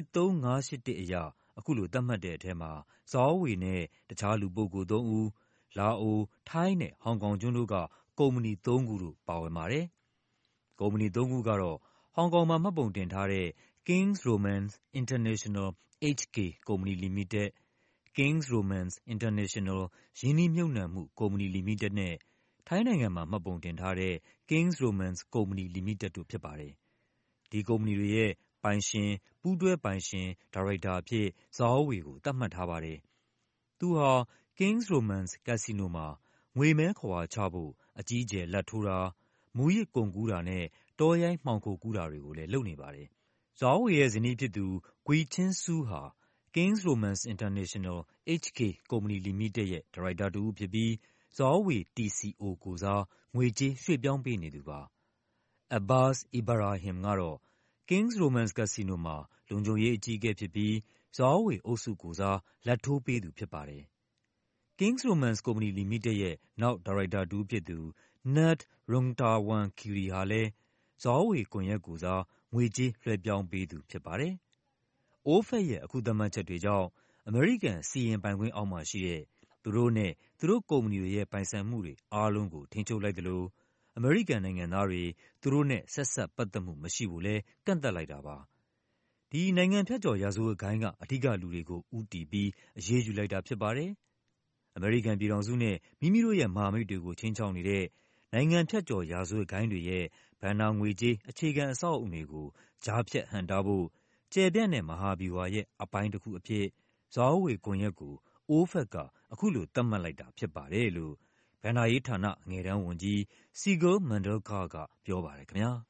13581 အရအခုလိုသတ်မှတ်တဲ့အထဲမှာဇွာဝေနဲ့တခြားလူပုဂ္ဂိုလ် 3 ဦး၊လာအို၊ထိုင်းနဲ့ဟောင်ကောင်ကျွန်းတို့ကကုမ္ပဏီ 3 ခုတို့ပါဝင်ပါတယ်။ကုမ္ပဏီ 3 ခုကတော့ဟောင်ကောင်မှာမှတ်ပုံတင်ထားတဲ့ King's Romans International HK ကုမ္ပဏီလီမိတက်၊ King's Romans International ရင်းနှီးမြှုပ်နှံမှုကုမ္ပဏီလီမိတက်နဲ့ထိုင်းနိုင်ငံမှာမှတ်ပုံတင်ထားတဲ့ King's Romans ကုမ္ပဏီလီမိတက်တို့ဖြစ်ပါတယ်။ဒီကုမ္ပဏီတွေရဲ့ပိုင်ရှင်၊ပူးတွဲပိုင်ရှင်၊ဒါရိုက်တာအဖြစ်ဇွာဝေကိုသတ်မှတ်ထားပါတယ်။သူဟာ King's Romans ကက်စီနိုမှာငွေမဲခဝါချဖို့အကြီးအကျယ်လာဘ်ထိုးတာ၊မူးယစ်ကုန်ကူးတာနဲ့တောရိုင်းမှောင်ခိုကူးတာတွေကိုလည်းလုပ်နေပါတယ်။ဇွာဝေရဲ့ဇနီးဖြစ်သူ Gui Chin-su ဟာ King's Romans International HK ကုမ္ပဏီလီမိတက်ရဲ့ဒါရိုက်တာတစ်ဦးဖြစ်ပြီးဇွာဝေ TCO ကိုယ်စားငွေကြေးရွှေ့ပြောင်းပေးနေသူပါ။ Abbas Ibrahim ကတော့ King's Romans ကက်စီနိုမှာလုံခြုံရေးအကြီးအကဲဖြစ်ပြီးဇွာဝေအုပ်စုကိုယ်စားလာဘ်ထိုးပေးသူဖြစ်ပါတယ်။ King's Romans ကုမ္ပဏီလီမိတက်ရဲ့နောက်ဒါရိုက်တာတစ်ဦးဖြစ်သူ Nat Rungtawankiri ဟာလည်းဇွာဝေကွန်ရက်ကိုယ်စားငွေကြေးလွှဲပြောင်းပေးသူဖြစ်ပါတယ်။ OFAC ရဲ့အခုသတ်မှတ်ချက်တွေကြောင့်အမေရိကန်စီရင်ပိုင်ခွင့်အောက်မှာရှိတဲ့သူတို့နဲ့သူတို့ကုမ္ပဏီတွေရဲ့ပိုင်ဆိုင်မှုတွေအားလုံးကိုထိန်းချုပ်လိုက်သလိုအမေရိကန်နိုင်ငံသားတွေသူတို့နဲ့ဆက်စပ်ပတ်သက်မှုမရှိဖို့လည်းကန့်သတ်လိုက်တာပါ။ဒီနိုင်ငံဖြတ်ကျော်ရာဇဝတ်ဂိုဏ်းကအဓိကလူတွေကိုဦးတည်ပြီးအရေးယူလိုက်တာဖြစ်ပါတယ်။အမေရိကန်ပြည်ထောင်စုနဲ့မိမိတို့ရဲ့မဟာမိတ်တွေကိုခြိမ်းခြောက်နေတဲ့နိုင်ငံဖြတ်ကျော်ရာဇဝတ်ဂိုဏ်းတွေရဲ့ဘဏ္ဍာငွေကြေးအခြေခံအဆောက်အအုံတွေကိုကြားဖြတ်ဟန့်တားဖို့ကျယ်ပြန့်တဲ့မဟာဗျူဟာရဲ့အပိုင်းတစ်ခုအဖြစ်ဇွာဝေကွန်ရက်ကို OFAC ကအခုလိုသတ်မှတ်လိုက်တာဖြစ်ပါတယ်လို့ဘဏ္ဍာရေးဌာနအငယ်တန်းဝန်ကြီး Sigal Mandelker ကပြောပါတယ်ခင်ဗျာ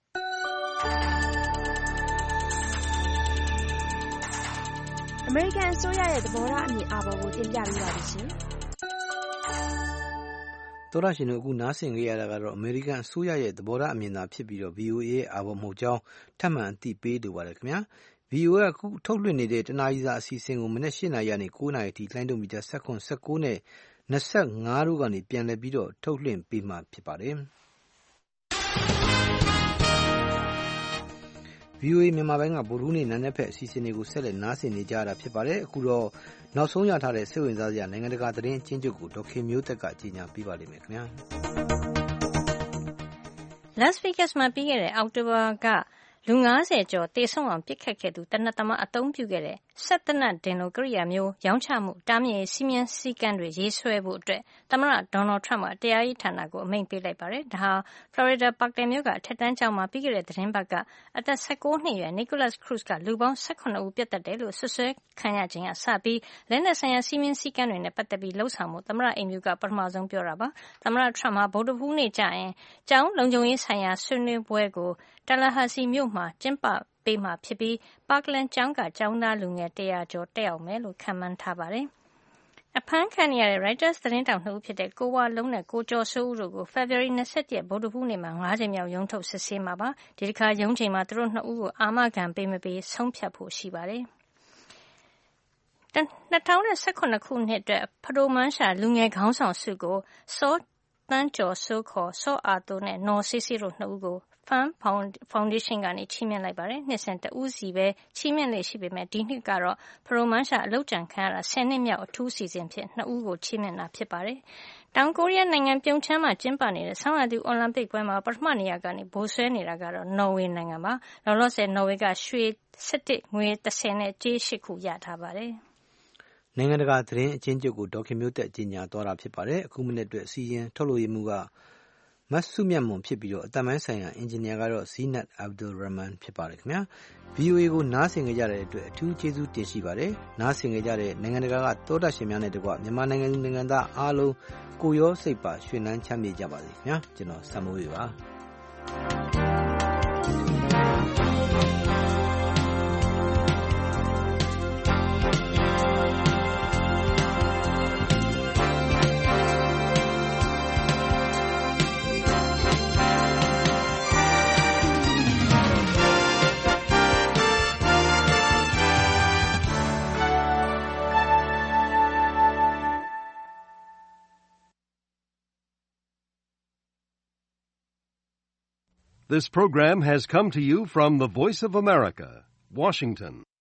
အမေရိကန်အစိုးရရဲ့သဘောထားအမြင်အာဘော်ကိုတင်ပြပေးပါမယ်ရှင်။သောရရှင်တို့အခုနားဆင်ကြရတာကတော့အမေရိကန်အစိုးရရဲ့သဘောထားအမြင်သာဖြစ်ပြီးတော့ VOA ရဲ့အာဘော်မဟုတ်ကြောင်းထပ်မံအသိပေးလိုပါတယ်ခင်ဗျာ။ VOA ကအခုထုတ်လွှင့်နေတဲ့တနာရီစာအစီအစဉ်ကိုမနက်၈ နာရီကနေ9 နာရီအထိလိုင်းဒိုမီတာ19 19နဲ့25တို့ကနေပြန်လည်ပြီးတော့ထုတ်လွှင့်ပေးမှာဖြစ်ပါတယ်။ VOA မြန်မာပိုင်းကဗုဒ္ဓဟူးနေ့နံနက်ဖက်အစီအစဉ်တွေကိုဆက်လက်နားဆင်နေကြရတာဖြစ်ပါတယ်။အခုတော့နောက်ဆုံးရထားတဲ့စိတ်ဝင်စားစရာနိုင်ငံတကာသတင်းအကျဉ်းချုပ်ကိုဒေါက်ခင်မျိုးသက်ကကြီးညာပေးပါလိမ့်မယ်ခင်ဗျာ။ Las Vegas မှာပြီးခဲ့တဲ့အောက်တိုဘာကလူ50ကျော်သေဆုံးအောင်ပစ်ခတ်ခဲ့သူတနတ်သမားအသုံးပြုခဲ့တဲ့စက်သေနတ်ဒင်လိုကိရိယာမျိုးရောင်းချမှုတားမြစ်ရေးစည်းမျဉ်းစည်းကမ်းတွေရေးဆွဲဖို့အတွက်သမ္မတဒေါ်နယ်ထရမ့်ကတရားရေးဌာနကိုအမိန့်ပေးလိုက်ပါတယ်။ဒါဟာဖလော်ရီဒါပါကတယ်မြို့ကအထက်တန်းကျောင်းမှာပြီးခဲ့တဲ့သတင်းပတ်ကအသက်19နှစ်အရွယ် Nikolas Cruz ကလူပေါင်း18ဦးပြတ်တက်တယ်လို့စွပ်စွဲခံရချိန်ကစပြီးလက်နက်ဆိုင်ရာစည်းမျဉ်းစည်းကမ်းတွေနဲ့ပတ်သက်ပြီးလှုပ်ဆောင်မှုသမ္မတအိမ်ဖြူကပထမဆုံးပြောတာပါ။သမ္မတထရမ့်ဟာဗုဒ္ဓဟူးနေ့ကျရင်ကျောင်းလုံခြုံရေးဆိုင်ရာဆွေးနွေးပွဲကိုTallahassee မြို့မှာကျင်းပပေးမှာဖြစ်ပြီး Parkland ကျောင်းကကျောင်းသားလူငယ်100ကျော်တက်ရောက်မယ်လို့ခန့်မှန်းထားပါတယ်။အဖမ်းခံနေရတဲ့ Reuters သတင်းထောက်2ဦးဖြစ်တဲ့ကိုဝလုံးနဲ့ကိုကျော်စိုးဦးတို့ကို ဖေဖေါ်ဝါရီ21ရက်ဗုဒ္ဓဟူးနေ့မှာ5ကြိမ်မြောက်ရုံးထုတ်စစ်ဆေးမှာပါ။ဒီတစ်ခါရုံးချိန်မှာသူတို့2ဦးကိုအာမခံပေးမပေးဆုံးဖြတ်ဖို့ရှိပါတယ်။2019ခုနှစ်အတွက်ဖဒိုမန်းရှာလူငယ်ခေါင်းဆောင်ဆုကိုစောသန်းကျော်စိုးခေါ်စောအာတိုနဲ့နော်ဆေးဆေးတို့2ဦးကိုFund Foundation ကနေချီးမြှင့်လိုက်ပါတယ်။နှစ်စဉ်တဦးစီပဲချီးမြှင့်လေ့ရှိပေမဲ့ဒီနှစ်ကတော့ဖရိုမန်းရှာအလုပ်ကြံခံရတာ10နှစ်မြောက်အထူးအစီအစဉ်ဖြင့်2ဦးကိုချီးမြှင့်တာဖြစ်ပါတယ်။တောင်ကိုရီးယားနိုင်ငံပြုံချမ်းမှာကျင်းပနေတဲ့ဆောင်းရာသီအိုလံပစ်ပွဲမှာပထမနေရာကနေဗိုလ်စွဲနေတာကတော့နော်ဝေနိုင်ငံပါ။လောလောဆယ်နော်ဝေကရွှေ17ငွေ10နဲ့ကြေး8ခုရထားပါတယ်။နိုင်ငံတကာသတင်းအကျဉ်းချုပ်ကိုဒေါက်ခင်မျိုးသက်ကြီးညာသွားတာဖြစ်ပါတယ်။အခုမိနစ်အတွက်စီရင်ထုတ်လို့ရမှုကမဆုမြတ်မွန်ဖြစ်ပြီးတော့အတမန်ဆိုင်ရာအင်ဂျင်နီယာကတော့ Zinat Abdul Rahman ဖြစ်ပါတယ်ခင်ဗျာ VOA ကိုနားဆင်ကြတဲ့အတွက်အထူးကျေးဇူးတင်ရှိပါတယ်နားဆင်ကြတဲ့နိုင်ငံတကာကသောတာရှင်များနဲ့တကွမြန်မာနိုင်ငံသူနိုင်ငံသားအားလုံးကိုရောစိတ်ပါရွှင်လန်းချမ်းမြေ့ကြပါစေခင်ဗျာကျွန်တော်စံမိုးရပါ This program has come to you from the Voice of America, Washington.